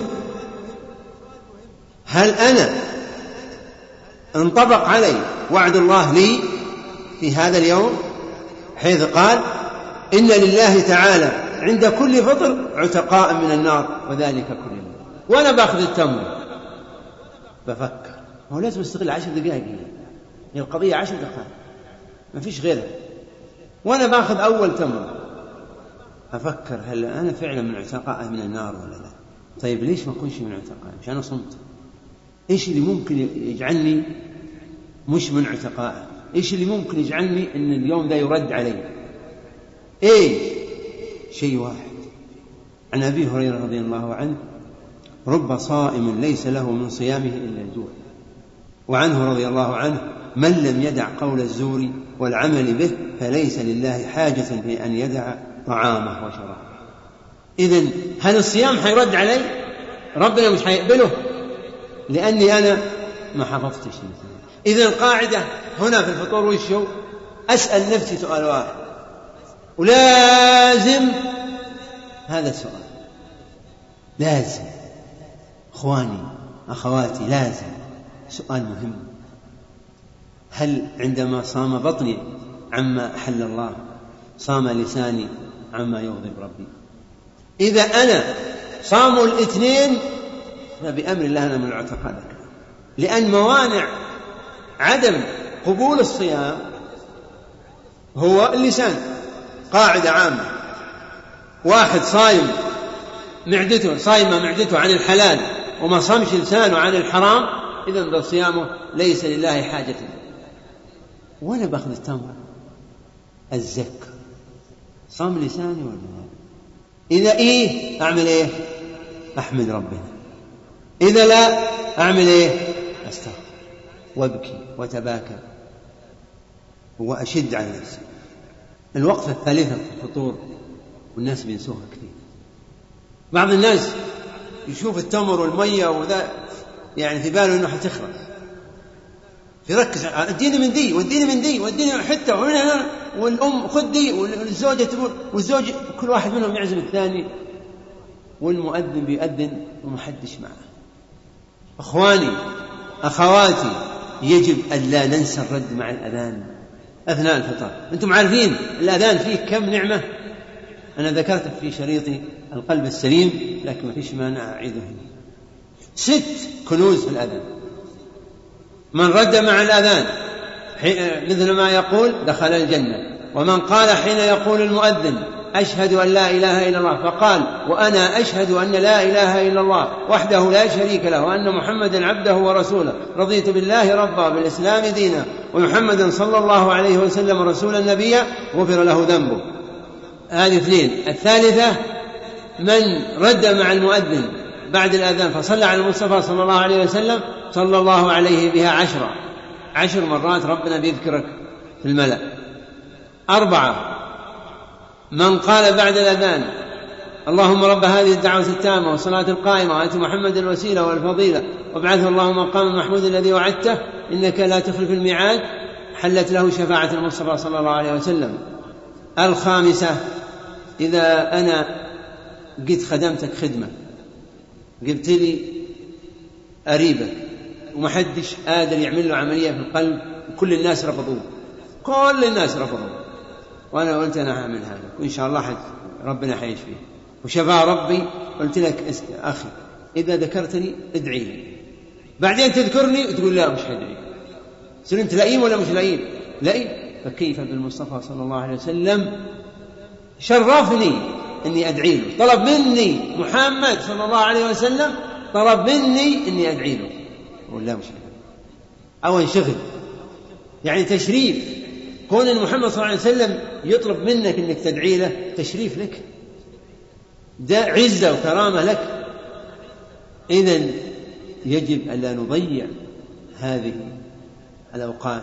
[SPEAKER 1] هل أنا انطبق علي وعد الله لي في هذا اليوم، حيث قال إن لله تعالى عند كل فطر عتقاء من النار وذلك كل يوم؟ وأنا باخذ التمر بفكر، هو لازم استغل عشر دقائق، هي القضية عشر دقائق ما فيش غيرها. وأنا باخذ أول تمر أفكر هل أنا فعلا من عتقاء من النار ولا لا؟ طيب ليش ما أكونش من عتقاء؟ مش أنا صمت؟ إيش اللي ممكن يجعلني مش من عتقاء؟ إيش اللي ممكن يجعلني أن اليوم ذا يرد علي؟ إيه؟ شيء واحد. عن أبي هريرة رضي الله عنه: رب صائم ليس له من صيامه إلا الجوع. وعنه رضي الله عنه: من لم يدع قول الزور والعمل به فليس لله حاجة في أن يدع طعامه وشرابه. إذن هل الصيام حيرد علي؟ ربنا مش حيقبله؟ لأني أنا ما حفظتش. إذن القاعدة هنا في الفطور وشو؟ أسأل نفسي سؤال واحد ولازم هذا السؤال، لازم أخواني أخواتي لازم سؤال مهم: هل عندما صام بطني عما أحل الله صام لساني عما يغضب ربي؟ إذا أنا صاموا الاثنين فبأمر الله أنا من الاعتقاد، لأن موانع عدم قبول الصيام هو اللسان. قاعدة عامة: واحد صايم معدته صايمة معدته عن الحلال وما صامش لسانه عن الحرام، إذن ذا صيامه ليس لله حاجة. وأنا باخذ التمر الزك صام لساني ولا لا؟ إذا إيه أعمل إيه؟ أحمد ربنا. إذا لا أعمل إيه؟ أستغفر وابكي وتباكى وأشد على نفسي. الوقفة الثالثة في الفطور والناس بينسوها كثير. بعض الناس يشوف التمر والمية وذا يعني في باله إنه حتخلص، يركز اديني من دي واديني من دي واديني حتى وهنا، والأم خذ دي والزوجة تقول والزوج، كل واحد منهم يعزم الثاني، والمؤذن بيؤذن ومحدش معه. أخواني أخواتي يجب أن لا ننسى الرد مع الأذان أثناء الفطر. أنتم عارفين الأذان فيه كم نعمة؟ أنا ذكرت في شريطي القلب السليم لكن ما فيش مانع أعيده هنا. ست كنوز في الأذان. من رد مع الأذان مثل ما يقول دخل الجنة، ومن قال حين يقول المؤذن أشهد أن لا إله إلا الله فقال وأنا أشهد أن لا إله إلا الله وحده لا شريك له وأن محمدا عبده ورسوله رضيت بالله ربا بالإسلام دينا ومحمدا صلى الله عليه وسلم رسولا نبيا غفر له ذنبه. هذه اثنين. الثالثة: من رد مع المؤذن بعد الأذان فصلى على المصطفى صلى الله عليه وسلم صلى الله عليه بها عشرة عشر مرات ربنا بيذكرك في الملأ. أربعة: من قال بعد الأذان اللهم رب هذه الدعوة التامة والصلاة القائمة وآت محمد الوسيلة والفضيلة وابعثه اللهم مقام المحمود الذي وعدته إنك لا تخلف الميعاد، حلت له شفاعة المصطفى صلى الله عليه وسلم. الخامسة: إذا أنا قد خدمتك خدمة، قلت لي قريبك ومحدش قادر يعمل له عملية في القلب، كل الناس رفضوه، كل الناس رفضوه، وأنا قلت أنا هعمل هذا وإن شاء الله حد ربنا حيشفيه وشفاه ربي. قلت لك أخي إذا ذكرتني ادعي لي، بعدين تذكرني وتقول لا مش هدعي، سر أنت لئيم ولا مش لئيم؟ لئيم. فكيف بالمصطفى صلى الله عليه وسلم شرفني أني أدعي له، طلب مني محمد صلى الله عليه وسلم طلب مني أني أدعي له، ولا مش أو انشغل، يعني تشريف. كون أن محمد صلى الله عليه وسلم يطلب منك أنك تدعي له تشريف لك، ده عزة وكرامة لك. إذن يجب أن لا نضيع هذه الأوقات.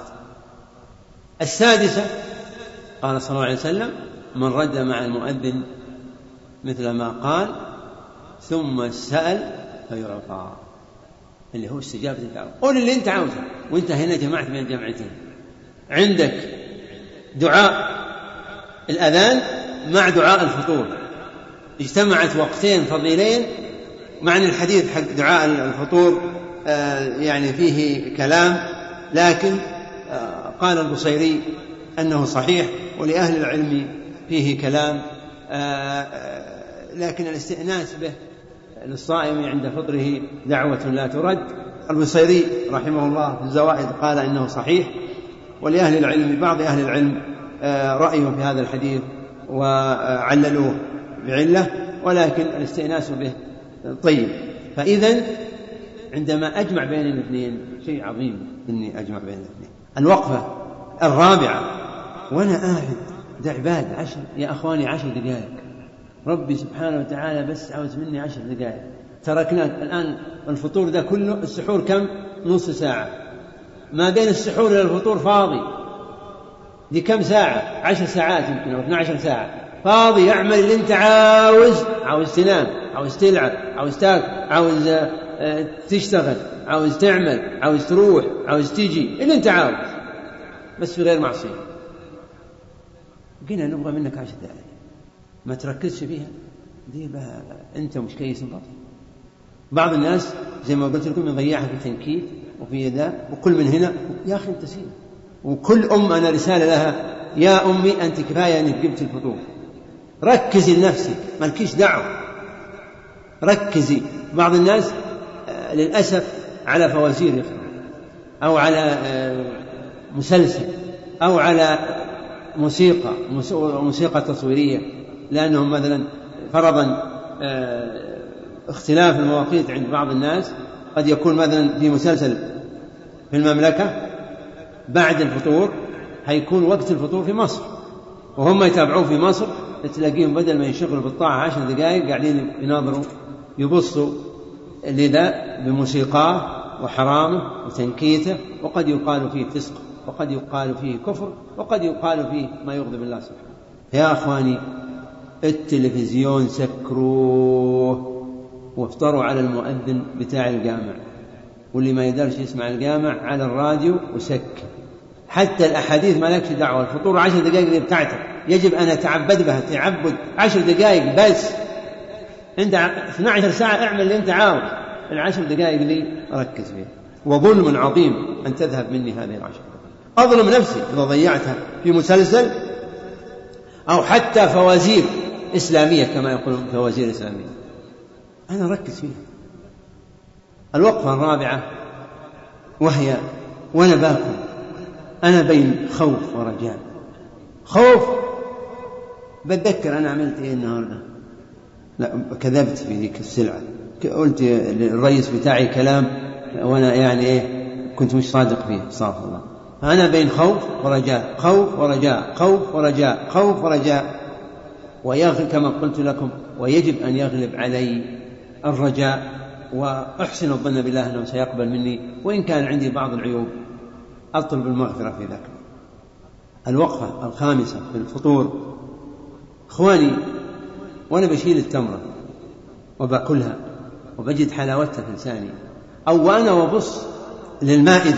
[SPEAKER 1] السادسة: قال صلى الله عليه وسلم من رد مع المؤذن مثل ما قال ثم سأل فيعطى، اللي هو استجابة الدعوة. قول اللي انت عاوزه. وانت هنا جمعت بين الجمعتين، عندك دعاء الأذان مع دعاء الفطور، اجتمعت وقتين فضيلين. مع أن الحديث حق دعاء الفطور آه يعني فيه كلام، لكن آه قال البصيري أنه صحيح، ولأهل العلم فيه كلام، آه لكن الاستئناس به للصائم عند فطره دعوة لا ترد. البصيري رحمه الله في الزوائد قال إنه صحيح، ولأهل العلم بعض أهل العلم رأيه في هذا الحديث وعللوه بعلة، ولكن الاستئناس به طيب. فإذن عندما أجمع بين الاثنين شيء عظيم إني أجمع بين الاثنين. الوقفة الرابعة وأنا قاعد ده عباد عشر يا أخواني عشر دقائق، ربي سبحانه وتعالى بس عاوز مني عشر دقائق. تركناك الآن الفطور ده كله، السحور كم؟ نص ساعة، ما بين السحور إلى الفطور فاضي، دي كم ساعة؟ عشر ساعات يمكن أو اثنى عشر ساعة فاضي. اعمل اللي انت عاوز، عاوز تنام، عاوز تلعب، عاوز تاكل، عاوز تشتغل، عاوز تعمل، عاوز تروح، عاوز تيجي اللي انت عاوز، بس في غير معصية. قلنا نبغى منك عشر دقائق ما تركزش فيها، دي بقى انت مش كيس البطل. بعض الناس زي ما قلت لكم يضيعها في تنكيت وفي ذا وكل من هنا، يا أخي انت سيب. وكل أم أنا رسالة لها، يا أمي أنت كفاية أنك جبت الفطور، ركزي لنفسك مالكيش دعوة، ركزي. بعض الناس للأسف على فوازير يفطر، أو على مسلسل، أو على موسيقى موسيقى تصويرية، لأنهم مثلا فرضا اختلاف المواقيت عند بعض الناس، قد يكون مثلا في مسلسل في المملكة بعد الفطور هيكون وقت الفطور في مصر، وهم يتابعوه في مصر، تلاقيهم بدل ما ينشغلوا بالطاعة عشر دقائق قاعدين يناظروا يبصوا لذا بموسيقاه وحرامه وتنكيته، وقد يقال فيه فسق، وقد يقال فيه كفر، وقد يقال فيه ما يغضب الله سبحانه. يا أخواني التلفزيون سكروه وافتروا على المؤذن بتاع الجامع، واللي ما يقدرش يسمع الجامع على الراديو وسكر. حتى الأحاديث ما لكش دعوة، الفطور عشر دقائق اللي بتاعتك يجب أن أتعبد بها تعبد عشر دقائق بس. أنت اثنتي عشرة ساعة اعمل اللي أنت عاوز، العشر دقائق اللي أركز فيها. وظلم عظيم أن تذهب مني هذه العشر دقائق. أظلم نفسي إذا ضيعتها في مسلسل أو حتى فوازير إسلامية كما يقولون فوازير إسلامية، أنا أركز فيها. الوقفة الرابعة وهي وأنا باكل أنا بين خوف ورجاء. خوف، بتذكر أنا عملت إيه النهاردة، لا كذبت في ذيك السلعة، قلت للرئيس بتاعي كلام وأنا يعني إيه كنت مش صادق فيه، صافي الله. أنا بين خوف ورجاء، خوف ورجاء، خوف ورجاء، خوف ورجاء، ويغلب كما قلت لكم، ويجب أن يغلب علي الرجاء، وأحسن الظن بالله أنه سيقبل مني، وإن كان عندي بعض العيوب أطلب المغفرة في ذلك. الوقفة الخامسة في الفطور، إخواني وأنا بشيل التمرة وبأكلها وبجد حلاوتها في لساني، أو وأنا وبص للمائدة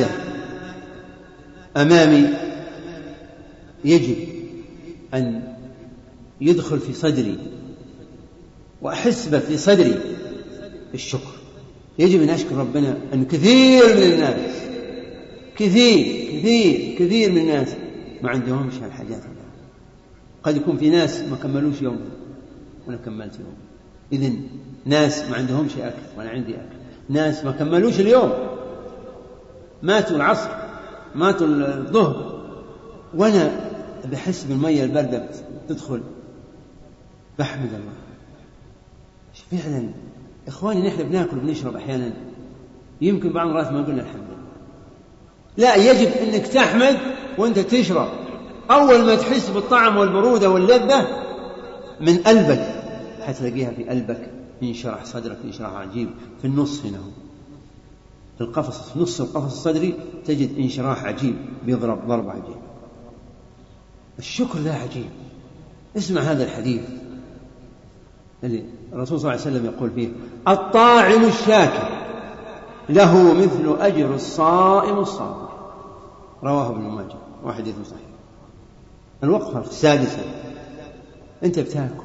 [SPEAKER 1] أمامي، يجب أن يدخل في صدري وأحس في صدري الشكر. يجب أن أشكر ربنا أن كثير من الناس كثير كثير كثير من الناس ما عندهمش هالحاجات. قد يكون في ناس ما كملوش يوم وأنا كملت يوم، إذن ناس ما عندهمش أكل وأنا عندي أكل، ناس ما كملوش اليوم، ماتوا العصر، ماتوا الظهر، وأنا بحس بالمية الباردة تدخل، بحمد الله. فعلا إخواني نحن بناكل وبنشرب أحيانا، يمكن بعض المرات ما قلنا الحمد لله. لا، يجب أنك تحمد وأنت تشرب. أول ما تحس بالطعم والبرودة واللذة من قلبك حتلاقيها في قلبك، ينشرح صدرك انشراح عجيب. في النص هنا في القفص، في نص القفص الصدري تجد انشراح عجيب بيضرب ضرب عجيب. الشكر ذا عجيب. اسمع هذا الحديث اللي الرسول صلى الله عليه وسلم يقول فيه: الطاعم الشاكر له مثل أجر الصائم الصابر، رواه ابن ماجه وحديث صحيح. الوقفة السادسة، أنت بتاكل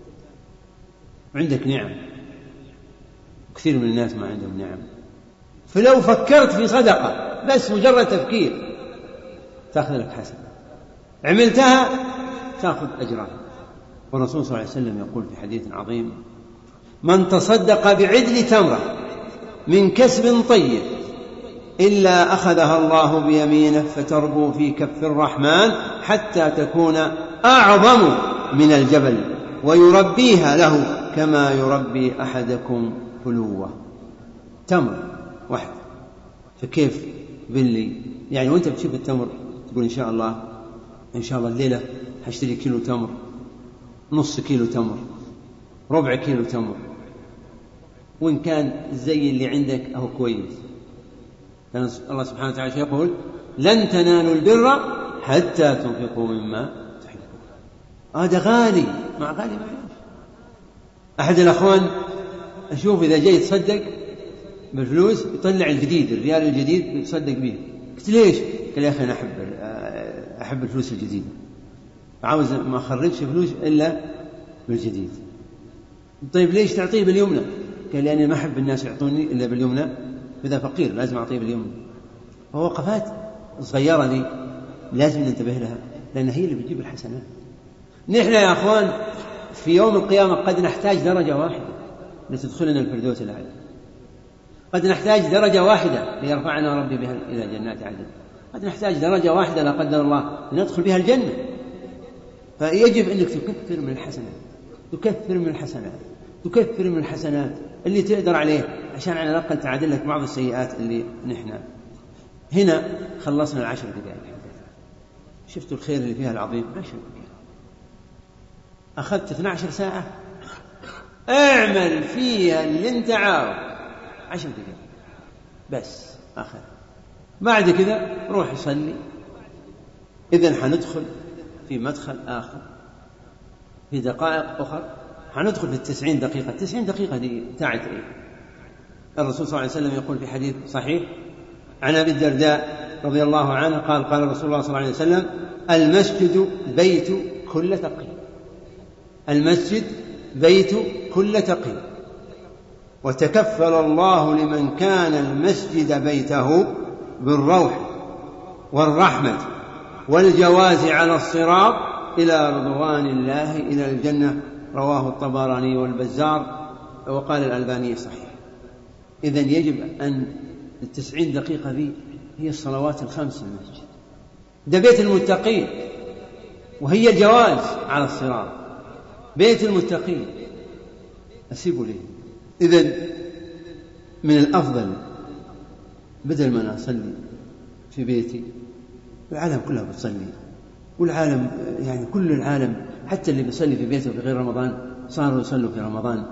[SPEAKER 1] عندك نعم، كثير من الناس ما عندهم نعم، فلو فكرت في صدقة بس مجرد تفكير تأخذ لك حسنة، عملتها تأخذ أجرها. والرسول صلى الله عليه وسلم يقول في حديث عظيم: من تصدق بعدل تمرة من كسب طيب إلا أخذها الله بيمينه فتربو في كف الرحمن حتى تكون أعظم من الجبل ويربيها له كما يربي أحدكم فلوة. تمر واحد، فكيف باللي يعني وانت بتشوف التمر تقول إن شاء الله إن شاء الله الليلة هشتري كيلو تمر، نص كيلو تمر، ربع كيلو تمر، وإن كان زي اللي عندك أهو كويس. الله سبحانه وتعالى يقول: لن تنالوا البر حتى تنفقوا مما تحبون. هذا غالي، مع غالي ما يعيش. أحد الأخوان أشوف إذا جاي يتصدق بالفلوس يطلع الجديد، الريال الجديد يتصدق به. قلت ليش؟ قال يا أخي أنا أحب أحب الفلوس الجديدة، عاوز ما أخرجش فلوس إلا بالجديد. طيب ليش تعطيه باليمنى؟ قال لأني ما أحب الناس يعطوني إلا باليمنى، إذا فقير لازم أعطيه باليمنى. ووقفات صغيرة دي لازم ننتبه لها، لأن هي اللي بتجيب الحسنات. نحن يا أخوان في يوم القيامة قد نحتاج درجة واحدة لتدخلنا الفردوس الأعلى، قد نحتاج درجة واحدة ليرفعنا ربي بها إلى جنات عدن، قد نحتاج درجة واحدة لا قدر الله لندخل بها الجنة. فيجب أنك تكثر من الحسنات، تكثر من الحسنات، تكثر من الحسنات اللي تقدر عليه، عشان على الأقل تعادل لك بعض السيئات اللي نحن. هنا خلصنا العشر دقائق، شفتوا الخير اللي فيها العظيم. عشر دقائق أخذت اثنتي عشرة ساعة، اعمل فيها اللي انت عاوز. عشر دقائق بس آخر، بعد كذا روح صلي. إذن حندخل في مدخل آخر في دقائق أخرى، حندخل في التسعين دقيقة. التسعين دقيقة دي بتاعت إيه؟ الرسول صلى الله عليه وسلم يقول في حديث صحيح عن أبي الدرداء رضي الله عنه قال قال رسول الله صلى الله عليه وسلم: المسجد بيت كل تقي، المسجد بيت كل تقي، وتكفل الله لمن كان المسجد بيته بالروح والرحمة والجواز على الصراط إلى رضوان الله إلى الجنة. رواه الطبراني والبزار، وقال الألباني صحيح. إذن يجب أن التسعين دقيقة ذي هي الصلوات الخمس المسجد، ده بيت المتقين، وهي الجواز على الصراط، بيت المتقين. أسيبوا لي. إذن من الأفضل بدل ما أصلي في بيتي، العالم كلها بتصلي، والعالم يعني كل العالم حتى اللي بيصلي في بيته في غير رمضان صاروا يصلوا في رمضان،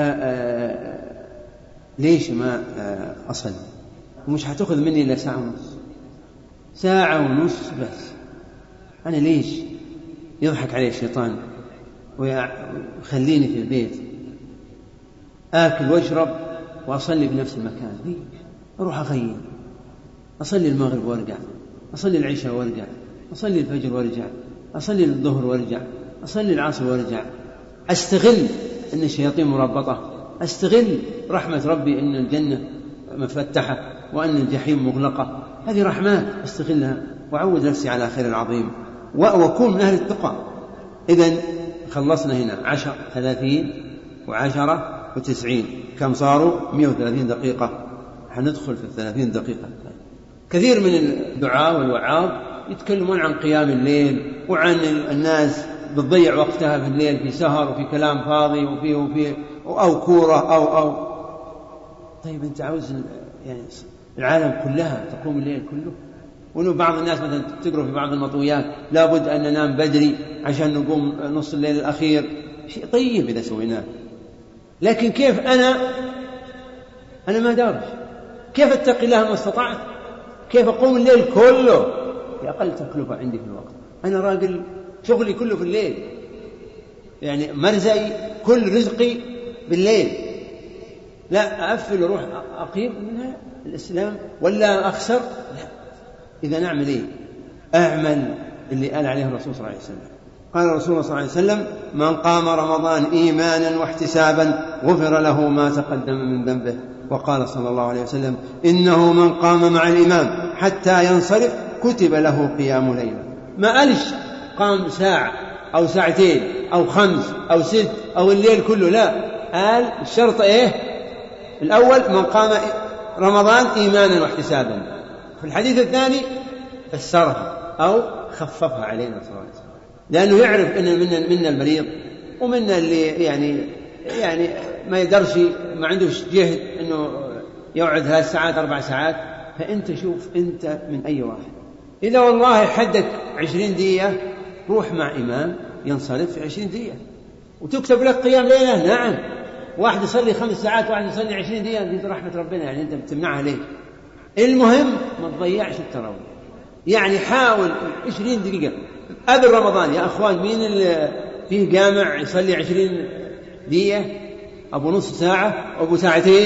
[SPEAKER 1] فليش ما أصلي؟ ومش هتأخذ مني إلا ساعة ونص، ساعة ونص بس. أنا ليش يضحك علي الشيطان ويخليني في البيت آكل واشرب وأصلي بنفس المكان؟ ليش أروح أغير؟ أصلي المغرب وارجع، أصلي العشاء وارجع، أصلي الفجر وارجع، أصلي الظهر وارجع، أصلي العصر وارجع. أستغل أن الشياطين مربطة، أستغل رحمة ربي أن الجنة مفتحة وأن الجحيم مغلقة، هذه رحمات أستغلها وأعود نفسي على خير العظيم وأكون من أهل التقى. إذن خلصنا هنا عشر ثلاثين وعشرة وتسعين، كم صاروا؟ مئة وثلاثين دقيقة. حندخل في الثلاثين دقيقة. كثير من الدعاء والوعاظ يتكلمون عن قيام الليل وعن الناس بتضيع وقتها في الليل في سهر وفي كلام فاضي وفيه وفيه أو كورة أو أو طيب أنت عاوز يعني العالم كلها تقوم الليل كله؟ وإنه بعض الناس مثلا تقرأ في بعض المطويات لابد أن ننام بدري عشان نقوم نص الليل الأخير. شيء طيب إذا سويناه، لكن كيف أنا أنا ما دارش كيف أتقي الله ما استطعت؟ كيف أقوم الليل كله بأقل تكلفة عندي في الوقت؟ أنا راجل شغلي كله في الليل، يعني مرزقي كل رزقي بالليل، لا أقفل وروح أقيم منها الإسلام ولا أخسر؟ لا. إذا نعمل إيه؟ أعمل اللي قال عليه الرسول صلى الله عليه وسلم. قال الرسول صلى الله عليه وسلم: من قام رمضان إيمانا واحتسابا غفر له ما تقدم من ذنبه. وقال صلى الله عليه وسلم: إنه من قام مع الإمام حتى ينصرف كتب له قيام ليلة. ما قالش قام ساعة أو ساعتين أو خمس أو ست أو الليل كله، لا، قال الشرط إيه؟ الأول من قام رمضان إيمانا واحتسابا. في الحديث الثاني فسرها أو خففها علينا صلى الله عليه وسلم، لأنه يعرف أن منا, منا المريض ومنا اللي يعني يعني ما يقدرش ما عندوش جهد أنه يقعد ثلاث ساعات أربع ساعات. فأنت شوف أنت من أي واحد، إذا والله حدك عشرين دقيقة روح مع إمام ينصرف في عشرين دقيقة وتكتب لك قيام ليلة. نعم، واحد يصلي خمس ساعات واحد يصلي عشرين دقيقة، دي رحمة ربنا، يعني أنت بتمنعها ليه؟ المهم ما تضيعش التراويح، يعني حاول عشرين دقيقة قبل رمضان. يا أخوان مين اللي فيه جامع يصلي عشرين دقيقة؟ أبو نص ساعة أبو ساعتين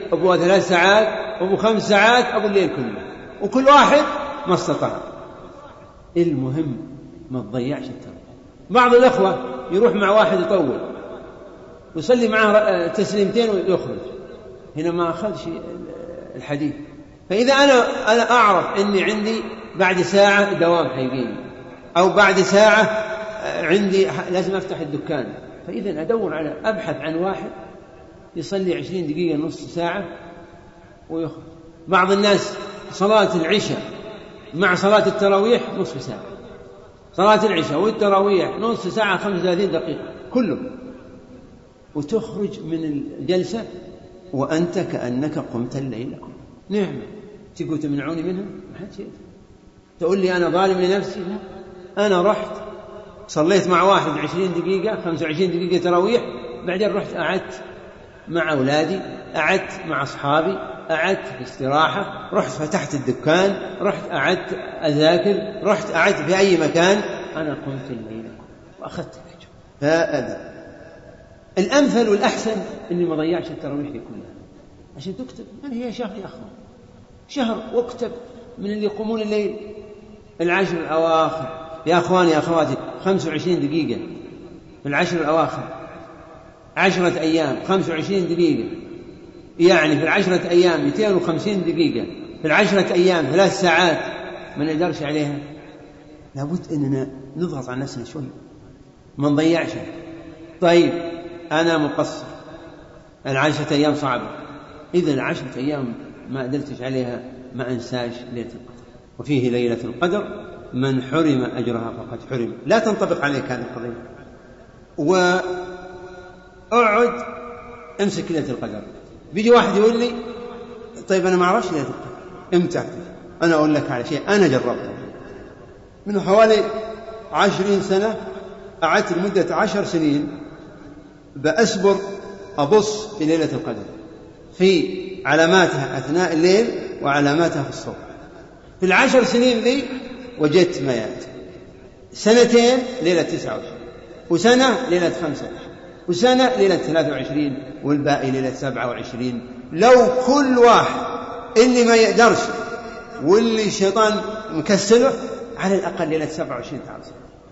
[SPEAKER 1] أبو ثلاث ساعات، أبو خمس ساعات، أبو الليل كله، وكل واحد ما استطاع. المهم ما تضيعش التراويح. بعض الأخوة يروح مع واحد يطول ويصلي معه تسليمتين ويخرج، هنا ما أخذ شيء الحديث. فإذا أنا أنا أعرف أني عندي بعد ساعة دوام حيجيني، أو بعد ساعة عندي لازم أفتح الدكان، فإذا أدور على أبحث عن واحد يصلي عشرين دقيقة نص ساعة ويخرج. بعض الناس صلاة العشاء مع صلاة التراويح نصف ساعة، صلاة العشاء والتراويح نصف ساعة خمسة وثلاثين دقيقة كله، وتخرج من الجلسة وأنت كأنك قمت الليل كله. نعمة تقول تمنعوني منها؟ ما حد شيء. تقول لي أنا ظالم لنفسي؟ لا، أنا رحت صليت مع واحد عشرين دقيقة خمسة وعشرين دقيقة تراويح، بعدين رحت قعدت مع أولادي، قعدت مع أصحابي، قعدت في استراحة، رحت فتحت الدكان، رحت قعدت أذاكر، رحت قعدت في أي مكان، أنا قمت الليل وأخذت الأجر. هذا الأمثل والأحسن إني ما ضيعش التراويح دي كلها عشان تكتب. من هي شهر يا أخوان، شهر، واكتب من اللي يقومون الليل العشر الأواخر يا أخواني يا أخواتي، خمسة وعشرين دقيقة في العشر الأواخر، عشرة أيام خمسة وعشرين دقيقة، يعني في العشرة أيام مئتين وخمسين دقيقة، في العشرة أيام ثلاث ساعات، ما نقدرش عليها. لابد أننا نضغط على نفسنا شوي، ما نضيعش. طيب أنا مقصر، العشرة أيام صعبة، إذا العشرة أيام ما قدرتش عليها ما أنساش ليلة القدر. وفيه ليلة القدر من حرم أجرها فقد حرم. لا تنطبق عليك هذه القضية، وأقعد امسك ليلة القدر. بيجي واحد يقول لي طيب أنا ما أعرفش ليلة القدر امتى؟ أنا أقول لك على شيء أنا جربته من حوالي عشرين سنة، قعدت لمدة عشر سنين بأسبر أبص في ليلة القدر، في علاماتها أثناء الليل وعلاماتها في الصبح. في العشر سنين ذي وجدت ما يأتي: سنتين ليلة تسعة وعشرين، وسنة ليلة خمسة وعشرين، وسنة ليلة ثلاثة وعشرين، والباقي ليلة سبعة وعشرين. لو كل واحد اللي ما يقدرش واللي الشيطان مكسله على الأقل ليلة سبعة وعشرين تعرف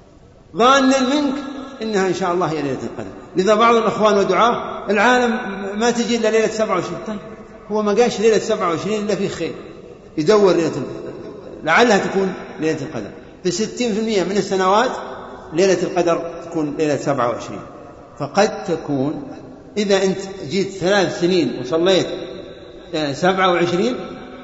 [SPEAKER 1] ظانا منك إنها إن شاء الله هي ليلة القدر. لذا بعض الأخوان ودعاء العالم ما تجي إلا ليلة سبعة وعشرين. طيب هو ما قاش ليلة سبعة وعشرين إلا في خير، يدور ليلة القدر لعلها تكون ليلة القدر. في ستين في المئة من السنوات ليلة القدر تكون ليلة سبعة وعشرين. فقد تكون إذا أنت جيت ثلاث سنين وصليت سبعة وعشرين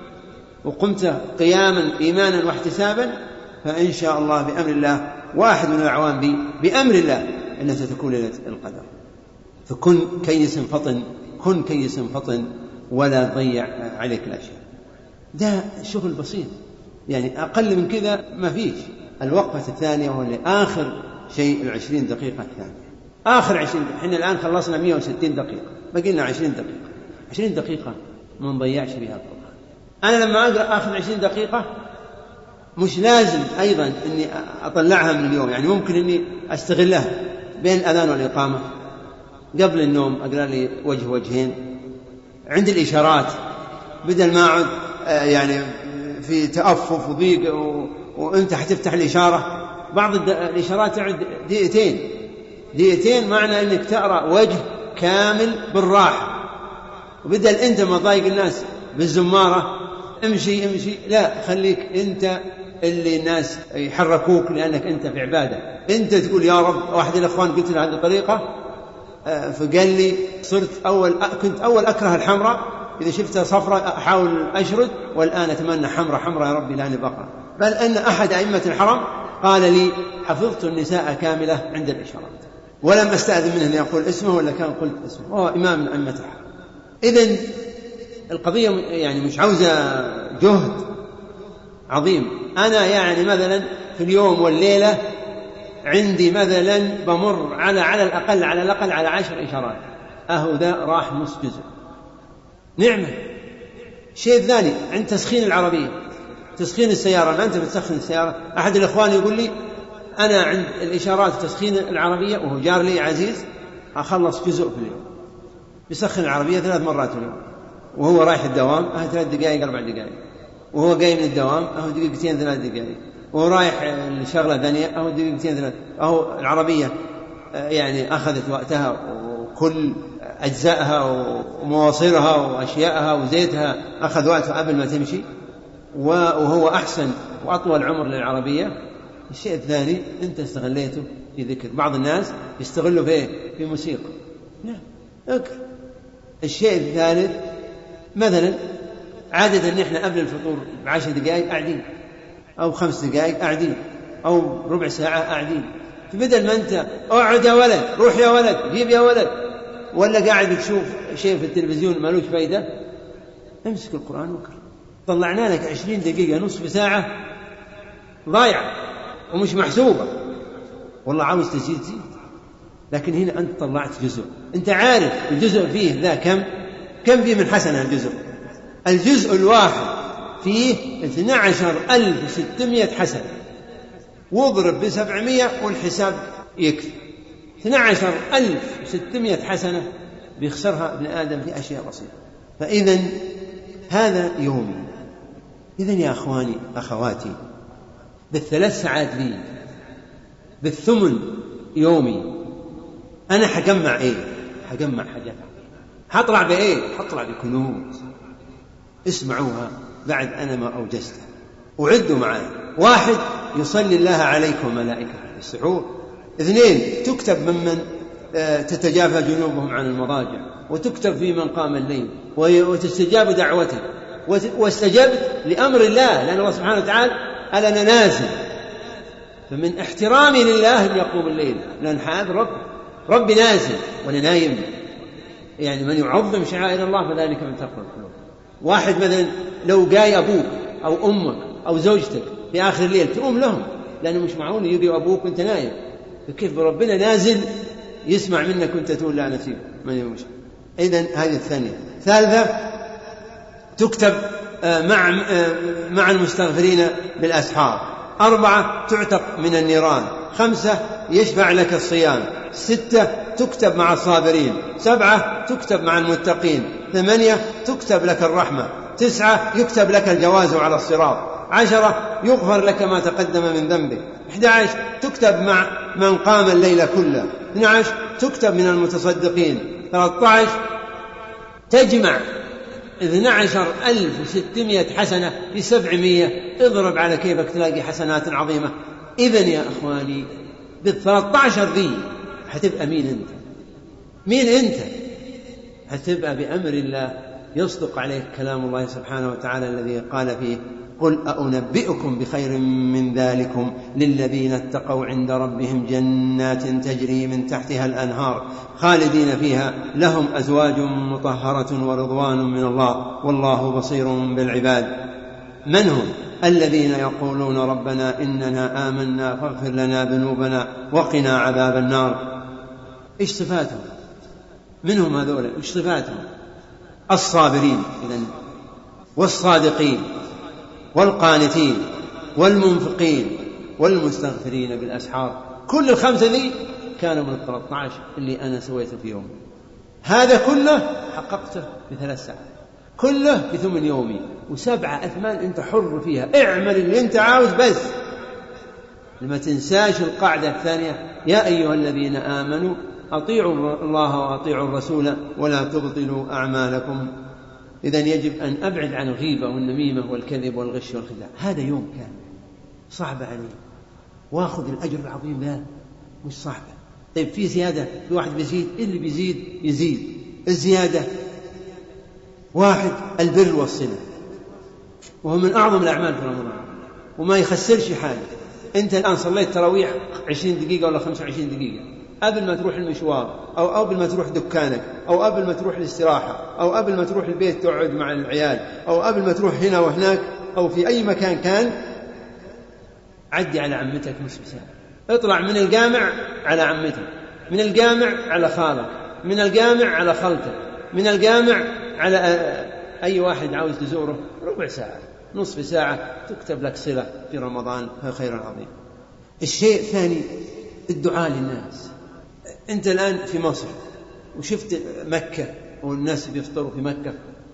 [SPEAKER 1] وقمت قياما إيمانا واحتسابا، فإن شاء الله بأمر الله واحد من الأعوام بي بأمر الله أنها ستكون ليلة القدر. فكن كيس فطن، كن كيس فطن، ولا تضيع عليك الأشياء. ده شغل بسيط، يعني أقل من كذا ما فيش. الوقفة الثانية هو آخر شيء، العشرين دقيقة الثانية، آخر عشرين. إحنا الآن خلصنا مئة وستين دقيقة، بقينا عشرين دقيقة. عشرين دقيقة ما نضيعش بها القرآن. أنا لما أقرأ آخر عشرين دقيقة مش لازم أيضا أني أطلعها من اليوم، يعني ممكن أني أستغلها بين الأذان والإقامة، قبل النوم أقرأ لي وجه وجهين، عند الإشارات بدل ما أعد يعني في تأفف وضيق و... وأنت حتفتح الإشارة. بعض الإشارات تعد دقيقتين، دقيقتين معنى أنك تقرأ وجه كامل بالراحة، وبدل أنت ما ضايق الناس بالزمارة امشي امشي، لا، خليك أنت اللي الناس يحركوك لأنك أنت في عبادة. أنت تقول يا رب. واحد الأخوان قلت له هذه الطريقة فقال لي صرت أول كنت أول أكره الحمراء، إذا شفتها صفراء أحاول أشرد، والآن أتمنى حمراء حمراء يا ربي لأني بقرأ. بل أن أحد أئمة الحرم قال لي حفظت النساء كاملة عند الإشارات، ولم أستأذن منه أن يقول اسمه، ولا كان قلت اسمه، وهو إمام من أئمة الحرم. إذن القضية يعني مش عاوزة جهد عظيم. أنا يعني مثلا في اليوم والليلة عندي مثلا بمر على على الأقل على الأقل على عشر إشارات، أهو ذا راح نص جزء، نعمة. شيء ثاني عند تسخين العربية، تسخين السيارة، ما أنت بتسخن السيارة. أحد الإخوان يقول لي أنا عند الإشارات تسخين العربية، وهو جار لي عزيز، أخلص جزء في اليوم، يسخن العربية ثلاث مرات في اليوم. وهو رايح الدوام أهو ثلاث دقائق أربع دقائق، وهو جاي من الدوام أهو دقيقتين ثلاث دقائق، وهو رايح لشغلة ثانية أهو دقيقتين ثلاث. أهو العربية يعني أخذت وقتها وكل أجزائها ومواصيرها وأشيائها وزيتها أخذ وقتها قبل ما تمشي، وهو أحسن وأطول عمر للعربية. الشيء الثاني أنت استغليته في ذكر. بعض الناس يستغلوا في في موسيقى، لا اذكر. الشيء الثالث مثلا عادة نحن قبل الفطور بعشر دقائق قاعدين أو خمس دقائق قاعدين أو ربع ساعة قاعدين، فبدل ما أنت اقعد يا ولد، روح يا ولد، جيب يا ولد، ولا قاعد بتشوف شيء في التلفزيون ما لوش فايدة، امسك القرآن وقرأ. طلعنا لك عشرين دقيقة نصف ساعة ضايعة ومش محسوبة، والله عاوز تزيد زيد، لكن هنا أنت طلعت جزء. أنت عارف الجزء فيه ذا كم كم فيه من حسنة؟ الجزء الجزء الواحد فيه اثني عشر ألف وستمائة حسنة، واضرب بسبعمائة والحساب يكفي. اثني عشر ألف وستمائة حسنة بيخسرها ابن آدم في أشياء بسيطة. فإذا هذا يومي. إذن يا أخواني أخواتي، بالثلاث ساعات لي، بالثمن يومي، أنا حجمع إيه؟ حجمع حاجات، حطلع بإيه؟ حطلع بكنوز اسمعوها بعد أنا ما أوجزتها وعدوا معي. واحد، يصلي الله عليكم ملائكة السحور. اثنين، تكتب ممن تتجافى جنوبهم عن المضاجع، وتكتب في من قام الليل، وتستجاب دعوته، واستجبت لأمر الله، لأن الله سبحانه وتعالى قال أنا نازل. فمن احترامي لله أن يقوم الليل، لأن هذا رب ربي نازل وأنا نايم. يعني من يعظم شعائر الله فذلك من تقوى القلوب. واحد مثلا لو جاي أبوك أو أمك أو زوجتك في آخر الليل تقوم لهم، لأنه مش معقول يجي أبوك وأنت نايم، فكيف بربنا نازل يسمع منك وأنت تقول لا نسيب من يمشي. إذن هذه الثانية. ثالثة، تكتب مع مع المستغفرين بالأسحار. أربعة، تعتق من النيران. خمسة، يشفع لك الصيام. ستة، تكتب مع الصابرين. سبعة، تكتب مع المتقين. ثمانية، تكتب لك الرحمة. تسعة، يكتب لك الجواز على الصراط. عشرة، يغفر لك ما تقدم من ذنبك. أحد عشر، تكتب مع من قام الليل كله. اثني عشر، تكتب من المتصدقين. ثلاثة عشر، تجمع اثني عشر ألف وستمائة حسنة بسبعمائة، اضرب على كيفك تلاقي حسنات عظيمة. إذن يا أخواني بالثلاثة عشر ذي هتبقى مين أنت؟ مين أنت؟ هتبقى بأمر الله يصدق عليك كلام الله سبحانه وتعالى الذي قال فيه: قل أنبئكم بخير من ذلكم للذين اتقوا عند ربهم جنات تجري من تحتها الأنهار خالدين فيها لهم أزواج مطهرة ورضوان من الله والله بصير بالعباد. من هم الذين يقولون ربنا إننا آمنا فاغفر لنا ذنوبنا وقنا عذاب النار؟ إيش صفاتهم؟ منهم هذول إيش صفاتهم؟ الصابرين إذن، والصادقين، والقانتين، والمنفقين، والمستغفرين بالأسحار. كل الخمسة ذي كانوا من الثلاثة عشر اللي أنا سويته في يوم. هذا كله حققته في ثلاث ساعات، كله في ثمن يومي. وسبعة أثمان أنت حر فيها، اعمل اللي أنت عاوز، بس لما تنساش القاعدة الثانية: يا أيها الذين آمنوا أطيعوا الله وأطيعوا الرسول ولا تبطلوا أعمالكم. إذن يجب أن أبعد عن الغيبة والنميمة والكذب والغش والخداع. هذا يوم كامل صعب عليه، واخذ الأجر العظيم ذا مش صعب. طيب في زيادة، في واحد بيزيد، اللي بيزيد يزيد الزيادة. واحد، البر والصلة، وهو من أعظم الأعمال في رمضان وما يخسرش حاجة. أنت الآن صليت تراويح عشرين دقيقة ولا خمسة وعشرين دقيقة قبل ما تروح المشوار، أو قبل ما تروح دكانك، أو قبل ما تروح الاستراحة، أو قبل ما تروح البيت تقعد مع العيال، أو قبل ما تروح هنا وهناك، أو في أي مكان كان، عدي على عمتك نصف ساعة. اطلع من الجامع على عمتك، من الجامع على خالك، من الجامع على خالتك، من الجامع على أي واحد عاوز تزوره. ربع ساعة، نصف ساعة، تكتب لك صلة في رمضان، خير عظيم. الشيء الثاني الدعاء للناس. أنت الآن في مصر وشفت مكة والناس بيفطروا في مكة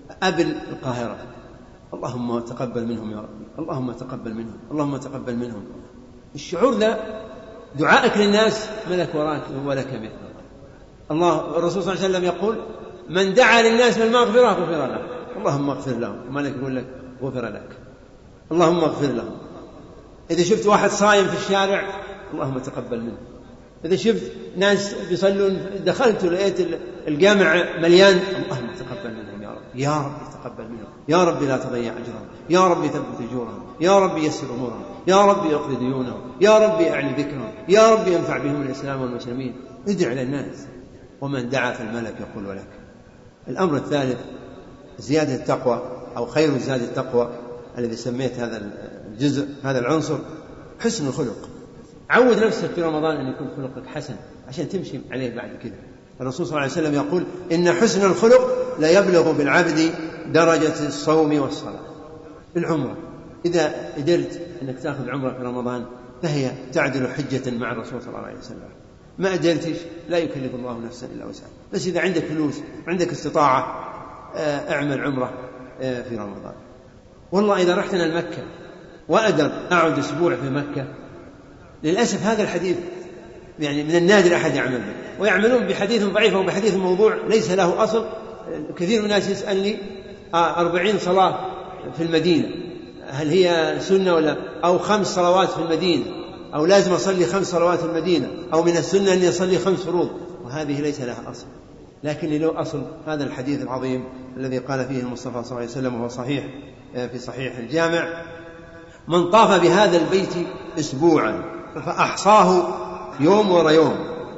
[SPEAKER 1] أبل القاهرة، اللهم تقبل منهم يا رب، اللهم تقبل منهم، اللهم تقبل منهم. الشعور ذا دعائك للناس ملك وراك ولك مثل الله. الرسول صلى الله عليه وسلم يقول من دعا للناس بالمغفرة غفر له، اللهم اغفر لهم. ملك يقول لك غفر لك، اللهم اغفر لهم. إذا شفت واحد صايم في الشارع اللهم تقبل منه. إذا شفت ناس بيصلون دخلت ولقيت الجامع مليان اللهم تقبل منهم يا رب، يا رب تقبل منهم، يا رب لا تضيع أجرهم، يا رب ثبت أجورهم، يا رب يسر أمورهم، يا رب يقضي ديونهم، يا رب أعلي ذكرهم، يا رب ينفع بهم الإسلام والمسلمين. ادع للناس ومن دعا فالملك يقول ولك. الأمر الثالث زيادة التقوى أو خير زيادة التقوى الذي سميت هذا الجزء هذا العنصر حسن الخلق. عود نفسك في رمضان أن يكون خلقك حسن عشان تمشي عليه بعد كده. الرسول صلى الله عليه وسلم يقول إن حسن الخلق لا يبلغ بالعبد درجة الصوم والصلاة. العمرة إذا قدرت أنك تأخذ عمرة في رمضان فهي تعدل حجة مع الرسول صلى الله عليه وسلم. ما قدرتش لا يكلف الله نفسا إلا وسعها، بس إذا عندك فلوس وعندك استطاعة اعمل عمرة في رمضان. والله إذا رحتنا لمكة وأقدر أعود أسبوع في مكة، للأسف هذا الحديث يعني من النادر أحد يعمل به، ويعملون بحديث ضعيف أو بحديث موضوع ليس له أصل. كثير من الناس يسألني أربعين صلاة في المدينة هل هي سنة ولا أو خمس صلوات في المدينة، أو لازم أصلي خمس صلوات في المدينة، أو من السنة أن يصلي خمس فروض، وهذه ليس لها أصل. لكن له أصل هذا الحديث العظيم الذي قال فيه المصطفى صلى الله عليه وسلم وهو صحيح في صحيح الجامع: من طاف بهذا البيت أسبوعا فأحصاه يوم ورا يوم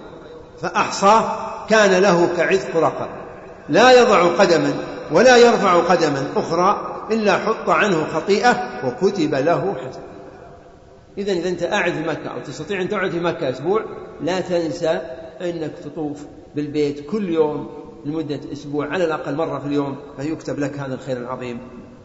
[SPEAKER 1] فأحصاه كان له كعتق رقبة لا يضع قدما ولا يرفع قدما أخرى إلا حط عنه خطيئة وكتب له حسنة. إذن إذا أنت قاعد في مكة أو تستطيع أن تقعد في مكة أسبوع لا تنسى أنك تطوف بالبيت كل يوم لمدة أسبوع على الأقل مرة في اليوم، فيكتب لك هذا الخير العظيم.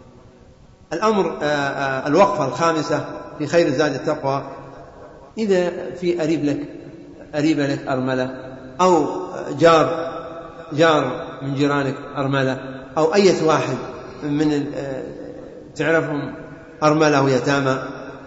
[SPEAKER 1] الأمر الوقفة الخامسة في خير زاد التقوى: إذا في قريب لك قريبة لك أرملة أو جار جار من جيرانك أرملة أو أي واحد من تعرفهم أرملة ويتامى،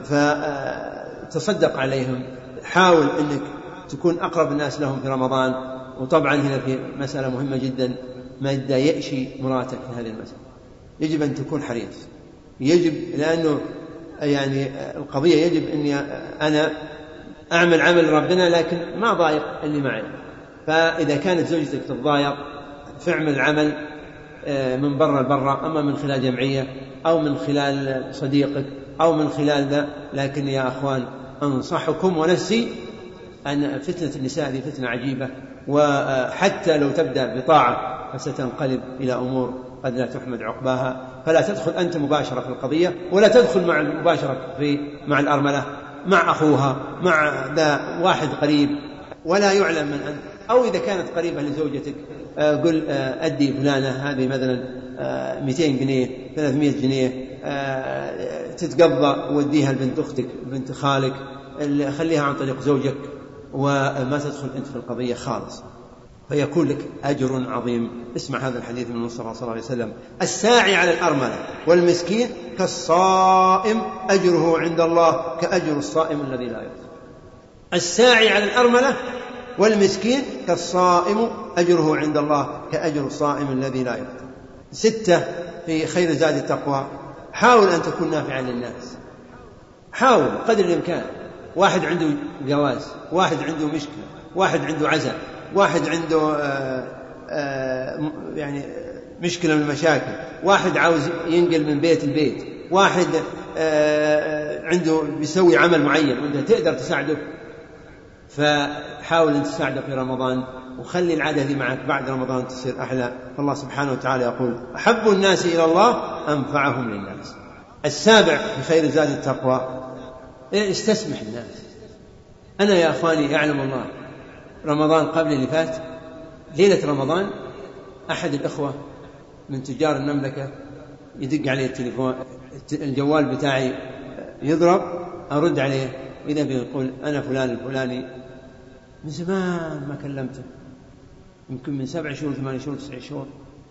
[SPEAKER 1] فتصدق عليهم. حاول أنك تكون أقرب الناس لهم في رمضان. وطبعا هنا في مسألة مهمة جدا: ما يضايقش مراتك في هذه المسألة، يجب أن تكون حريص، يجب لأنه يعني القضية يجب أني أنا أعمل عمل ربنا لكن ما ضايق اللي معي. فإذا كانت زوجتك تتضايق فاعمل عمل من برا البرا، أما من خلال جمعية أو من خلال صديقك أو من خلال ذا. لكن يا أخوان أنصحكم ونفسي أن فتنة النساء دي فتنة عجيبة، وحتى لو تبدأ بطاعة فستنقلب إلى أمور قد لا تحمد عقباها. فلا تدخل أنت مباشرة في القضية، ولا تدخل مع المباشرة في مع الأرملة، مع أخوها، مع ذا واحد قريب ولا يعلم من أنت. أو إذا كانت قريبة لزوجتك قل أدي فلانة هذه مثلا مئتين جنيه ثلاثمائة جنيه تتقضى وديها لبنت أختك بنت خالك، خليها عن طريق زوجك، وما تدخل أنت في القضية خالص، فيكون لك أجر عظيم. اسمع هذا الحديث من المصطفى صلى الله عليه وسلم: الساعي على الأرملة والمسكين كالصائم أجره عند الله كأجر الصائم الذي لا يفطر. الساعي على الأرملة والمسكين كالصائم أجره عند الله كأجر الصائم الذي لا يفطر. ستة في خير زاد التقوى: حاول أن تكون نافعا للناس، حاول قدر الإمكان. واحد عنده جواز، واحد عنده مشكلة، واحد عنده عزاء، واحد عنده آآ آآ يعني مشكلة من المشاكل، واحد عاوز ينقل من بيت البيت، واحد عنده بيسوي عمل معين وانت تقدر تساعده، فحاول أن تساعده في رمضان، وخلي العادة دي معك بعد رمضان تصير أحلى. فالله سبحانه وتعالى يقول: أحب الناس إلى الله أنفعهم للناس. السابع في خير زاد التقوى: استسمح الناس. أنا يا أخواني يعلم الله رمضان قبل اللي فات ليلة رمضان أحد الأخوة من تجار المملكة يدق عليه التليفون، الجوال بتاعي يضرب، أرد عليه إذا بيقول: أنا فلان الفلاني، من زمان ما كلمته، يمكن من سبع شهور ثمان شهور تسع شهور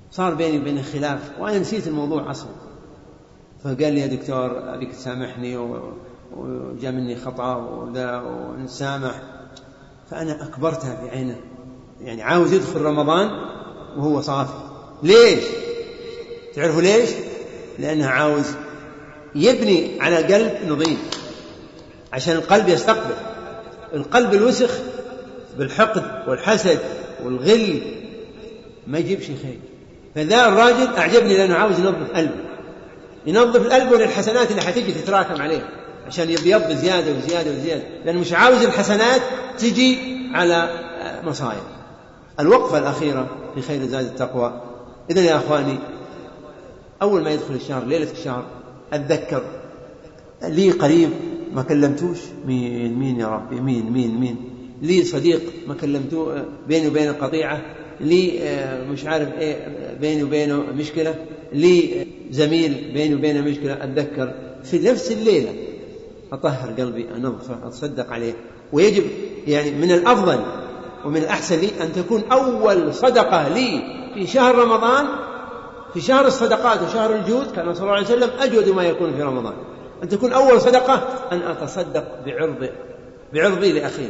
[SPEAKER 1] صار بيني وبين خلاف وأنا نسيت الموضوع أصلا. فقال لي يا دكتور أبيك تسامحني وجاء مني خطأ وذا ونسامح. فأنا أكبرتها بعينه، يعني عاوز يدخل رمضان وهو صافي. ليش؟ تعرفوا ليش؟ لأنه عاوز يبني على قلب نظيف عشان القلب يستقبل. القلب الوسخ بالحقد والحسد والغل ما يجيب شيء خير. فذا الراجل أعجبني لأنه عاوز ينظف قلبه، ينظف القلب والحسنات اللي حتيجي تتراكم عليه عشان يبيض زيادة وزيادة وزيادة، لأنه مش عاوز الحسنات تجي على مصائب. الوقفة الأخيرة في خير زاد التقوى. إذن يا أخواني، أول ما يدخل الشهر ليلة الشهر أتذكر لي قريب ما كلمتوش، مين مين يا ربي مين مين مين لي صديق ما كلمتوه، بيني وبينه قطيعة، لي مش عارف إيه بيني وبينه مشكلة، لي زميل بيني وبينه مشكلة. أتذكر في نفس الليلة أطهر قلبي، أنظفه، أتصدق عليه. ويجب يعني من الأفضل ومن الأحسن لي أن تكون أول صدقة لي في شهر رمضان، في شهر الصدقات وشهر الجود، كان صلى الله عليه وسلم أجود ما يكون في رمضان، أن تكون أول صدقة أن أتصدق بعرض بعرضي لأخي،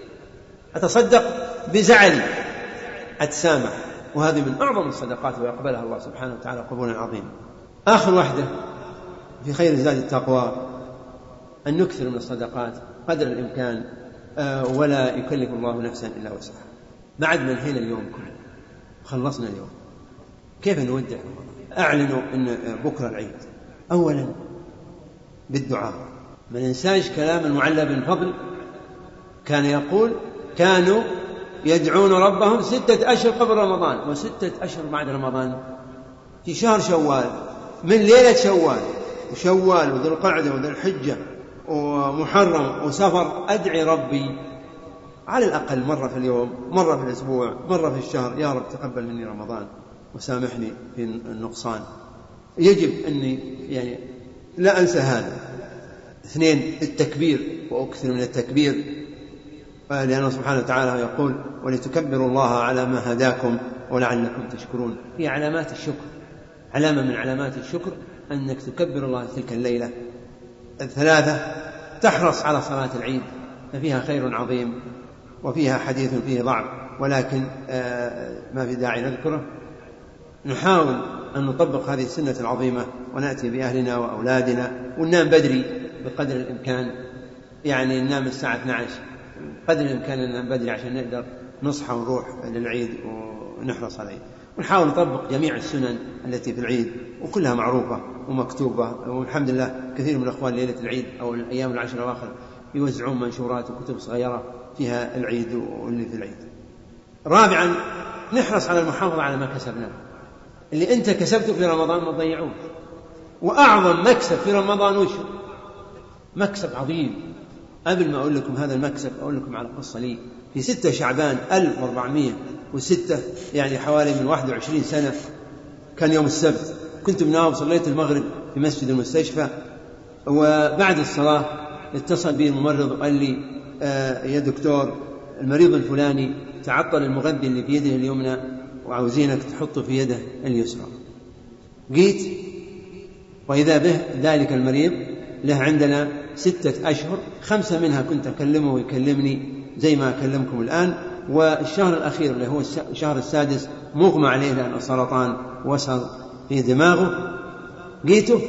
[SPEAKER 1] أتصدق بزعلي، أتسامح. وهذه من أعظم الصدقات ويقبلها الله سبحانه وتعالى قبولا عظيما. آخر واحدة في خير زاد التقوى أن نكثر من الصدقات قدر الإمكان، ولا يكلف الله نفسا إلا وسعها. بعد ما انهينا اليوم كله خلصنا اليوم، كيف نودع؟ أعلنوا أن بكرة العيد. أولا بالدعاء، ما ننساش كلام المعلى بن فضل، كان يقول كانوا يدعون ربهم ستة أشهر قبل رمضان وستة أشهر بعد رمضان. في شهر شوال، من ليلة شوال وشوال وذو القعدة وذو الحجة ومحرم وسفر، أدعي ربي على الأقل مرة في اليوم، مرة في الأسبوع، مرة في الشهر، يا رب تقبل مني رمضان وسامحني في النقصان. يجب أني يعني لا أنسى هذا. اثنين التكبير، وأكثر من التكبير، لأنه سبحانه وتعالى يقول ولتكبروا الله على ما هداكم ولعلكم تشكرون. هي علامات الشكر، علامة من علامات الشكر أنك تكبر الله تلك الليلة. الثلاثة تحرص على صلاة العيد، ففيها خير عظيم وفيها حديث فيه ضعف، ولكن ما في داعي نذكره. نحاول أن نطبق هذه السنة العظيمة ونأتي بأهلنا وأولادنا، وننام بدري بقدر الإمكان، يعني ننام الساعة اثنتي عشرة قدر الإمكان، ننام بدري عشان نقدر نصحى ونروح للعيد ونحرص عليه. ونحاول نطبق جميع السنن التي في العيد، وكلها معروفة ومكتوبة، والحمد لله كثير من الأخوان ليلة العيد أو الأيام العشر الأواخر يوزعون منشورات وكتب صغيرة فيها العيد واللي في العيد. رابعا نحرص على المحافظة على ما كسبناه. اللي أنت كسبته في رمضان ما تضيعوه. وأعظم مكسب في رمضان وش؟ مكسب عظيم. قبل ما أقول لكم هذا المكسب أقول لكم على قصة لي. في ستة شعبان ألف وأربعمائة وستة، يعني حوالي من واحد وعشرين سنة، كان يوم السبت، كنت مناوب صليت المغرب في مسجد المستشفى، وبعد الصلاة اتصل بي الممرض وقال لي آه يا دكتور المريض الفلاني تعطل المغذي اللي في يده اليمنى وعاوزينك تحطه في يده اليسرى. جيت وإذا به ذلك المريض له عندنا ستة أشهر، خمسة منها كنت أكلمه ويكلمني زي ما أكلمكم الآن، والشهر الأخير اللي هو الشهر السادس مغمى عليه لأن السرطان وصل في دماغه. جيته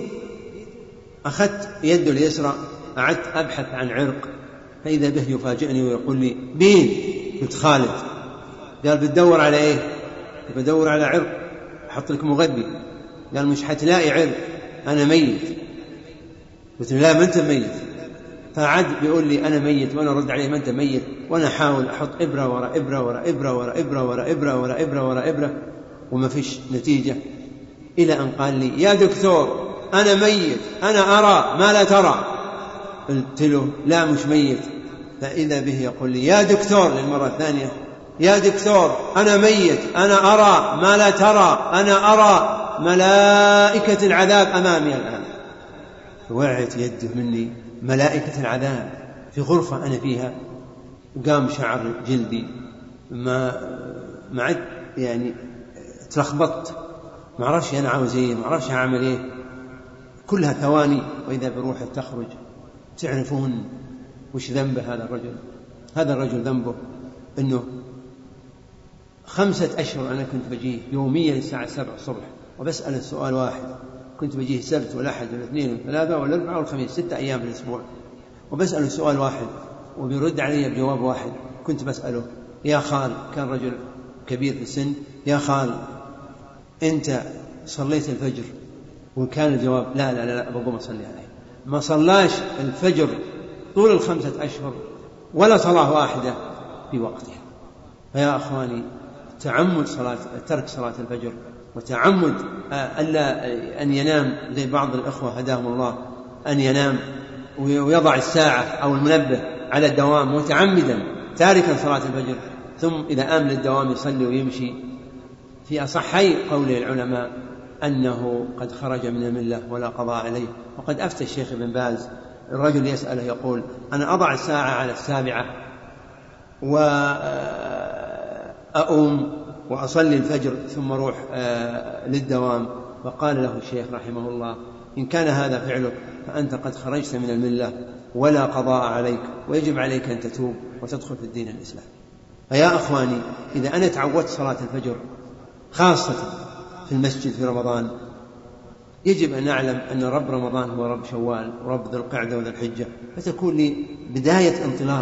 [SPEAKER 1] أخذت يده اليسرى، قعدت أبحث عن عرق، فإذا به يفاجئني ويقول لي مين؟ قلت خالد. قال بتدور على إيه؟ بدور على عرق أحط لك مغذي. قال مش حتلاقي عرق، أنا ميت. قلت لا ما أنت ميت. فعد بيقول لي أنا ميت، وأنا رد عليه ما أنت ميت، وأنا أحاول أحط إبرة ورا إبرة ورا إبرة ورا إبرة ورا إبرة ورا إبرة ورا إبرة وما فيش نتيجة، إلى أن قال لي يا دكتور أنا ميت، أنا أرى ما لا ترى. قلت له لا مش ميت. فإذا به يقول لي يا دكتور للمرة الثانية يا دكتور أنا ميت، أنا أرى ما لا ترى، أنا أرى ملائكة العذاب أمامي الآن. وقعت يده مني، ملائكة العذاب في غرفة أنا فيها، قام شعر جلدي ما معد يعني تلخبطت، ما عرفش أنا عاوز إيه، ما عرفش أعمل إيه، كلها ثواني وإذا بروحه تخرج. تعرفون وش ذنبه هذا الرجل؟ هذا الرجل ذنبه أنه خمسة أشهر أنا كنت بجيه يوميا الساعة سبع الصبح وبسأل السؤال واحد، كنت بجيه السبت والأحد والاثنين والثلاثة والأربعة والخميس، ستة أيام في الأسبوع، وبسأله السؤال واحد وبيرد علي بجواب واحد. كنت بسأله يا خال، كان رجل كبير في السن، يا خال أنت صليت الفجر؟ وكان الجواب لا لا لا بقوم أصلي عليه. ما صلاش الفجر طول الخمسة أشهر ولا صلاة واحدة في وقتها. فيا أخواني، تعمد صلاة ترك صلاة الفجر وتعمد ألا أن ينام زي بعض الأخوة هداهم الله، أن ينام ويضع الساعة أو المنبه على الدوام متعمدا تاركا صلاة الفجر، ثم إذا آمن الدوام يصلي ويمشي. في أصحي قول العلماء أنه قد خرج من الملة ولا قضاء عليه. وقد أفتى الشيخ ابن باز الرجل يسأله يقول أنا أضع الساعة على السابعة وأقوم وأصلي الفجر ثم أروح للدوام. فقال له الشيخ رحمه الله إن كان هذا فعلك فأنت قد خرجت من الملة ولا قضاء عليك، ويجب عليك أن تتوب وتدخل في الدين الإسلام. فيا أخواني، إذا أنا تعودت صلاة الفجر خاصة في المسجد في رمضان، يجب أن نعلم أن رب رمضان هو رب شوال ورب ذو القعدة وذو الحجة، فتكون لي بداية انطلاق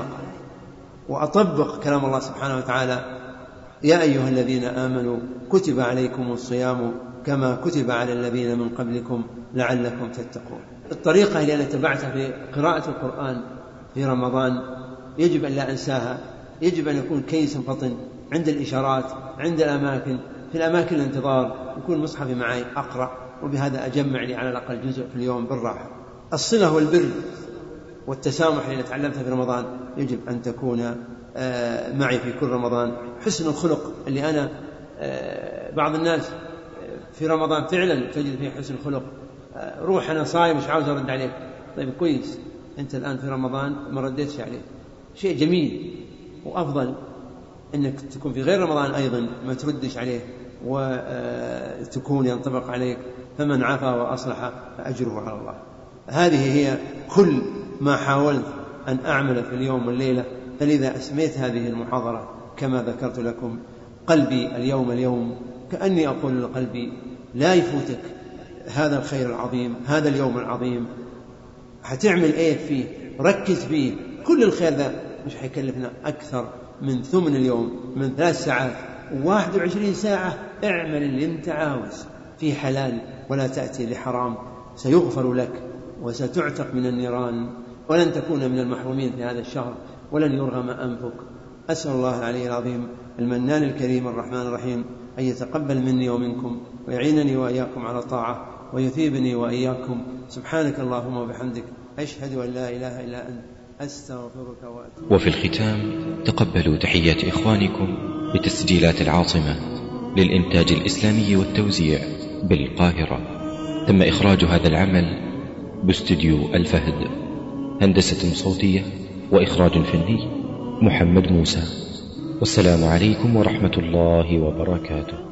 [SPEAKER 1] وأطبق كلام الله سبحانه وتعالى يا أيها الذين آمنوا كتب عليكم الصيام كما كتب على الذين من قبلكم لعلكم تتقون. الطريقة اللي أنا اتبعتها في قراءة القرآن في رمضان يجب أن لا أنساها. يجب أن يكون كيس فطن عند الإشارات، عند الأماكن، في الأماكن الانتظار يكون مصحفي معي أقرأ، وبهذا أجمع لي على الأقل جزء في اليوم بالراحة. الصلة والبر والتسامح اللي تعلمتها في رمضان يجب أن تكون معي في كل رمضان. حسن الخلق اللي أنا بعض الناس في رمضان فعلا تجد فيه حسن الخلق، روح أنا صايم مش عاوز أرد عليك، طيب كويس أنت الآن في رمضان ما رديتش عليك، شيء جميل. وأفضل أنك تكون في غير رمضان أيضا ما تردش عليه وتكون ينطبق عليك، فمن عفا وأصلح فأجره على الله. هذه هي كل ما حاولت أن أعمل في اليوم والليلة. فلذا أسميت هذه المحاضرة كما ذكرت لكم قلبي اليوم اليوم، كأني أقول لقلبي لا يفوتك هذا الخير العظيم، هذا اليوم العظيم، هتعمل ايه فيه؟ ركز فيه. كل الخير ذا مش هيكلفنا أكثر من ثمن اليوم، من ثلاث ساعات وواحد وعشرين ساعة. اعمل اللي انت عاوز في حلال ولا تأتي لحرام، سيغفر لك وستعتق من النيران، ولن تكون من المحرومين في هذا الشهر، ولن يرغم أنفك. أسأل الله العلي العظيم المنان الكريم الرحمن الرحيم أن يتقبل مني ومنكم ويعينني وإياكم على الطاعة ويثيبني وإياكم. سبحانك اللهم وبحمدك، أشهد أن لا إله إلا أنت، أستغفرك وأتوب.
[SPEAKER 4] وفي الختام تقبلوا تحيات إخوانكم بتسجيلات العاصمة للإنتاج الإسلامي والتوزيع بالقاهرة. تم إخراج هذا العمل باستديو الفهد، هندسة صوتية وإخراج فني محمد موسى. والسلام عليكم ورحمة الله وبركاته.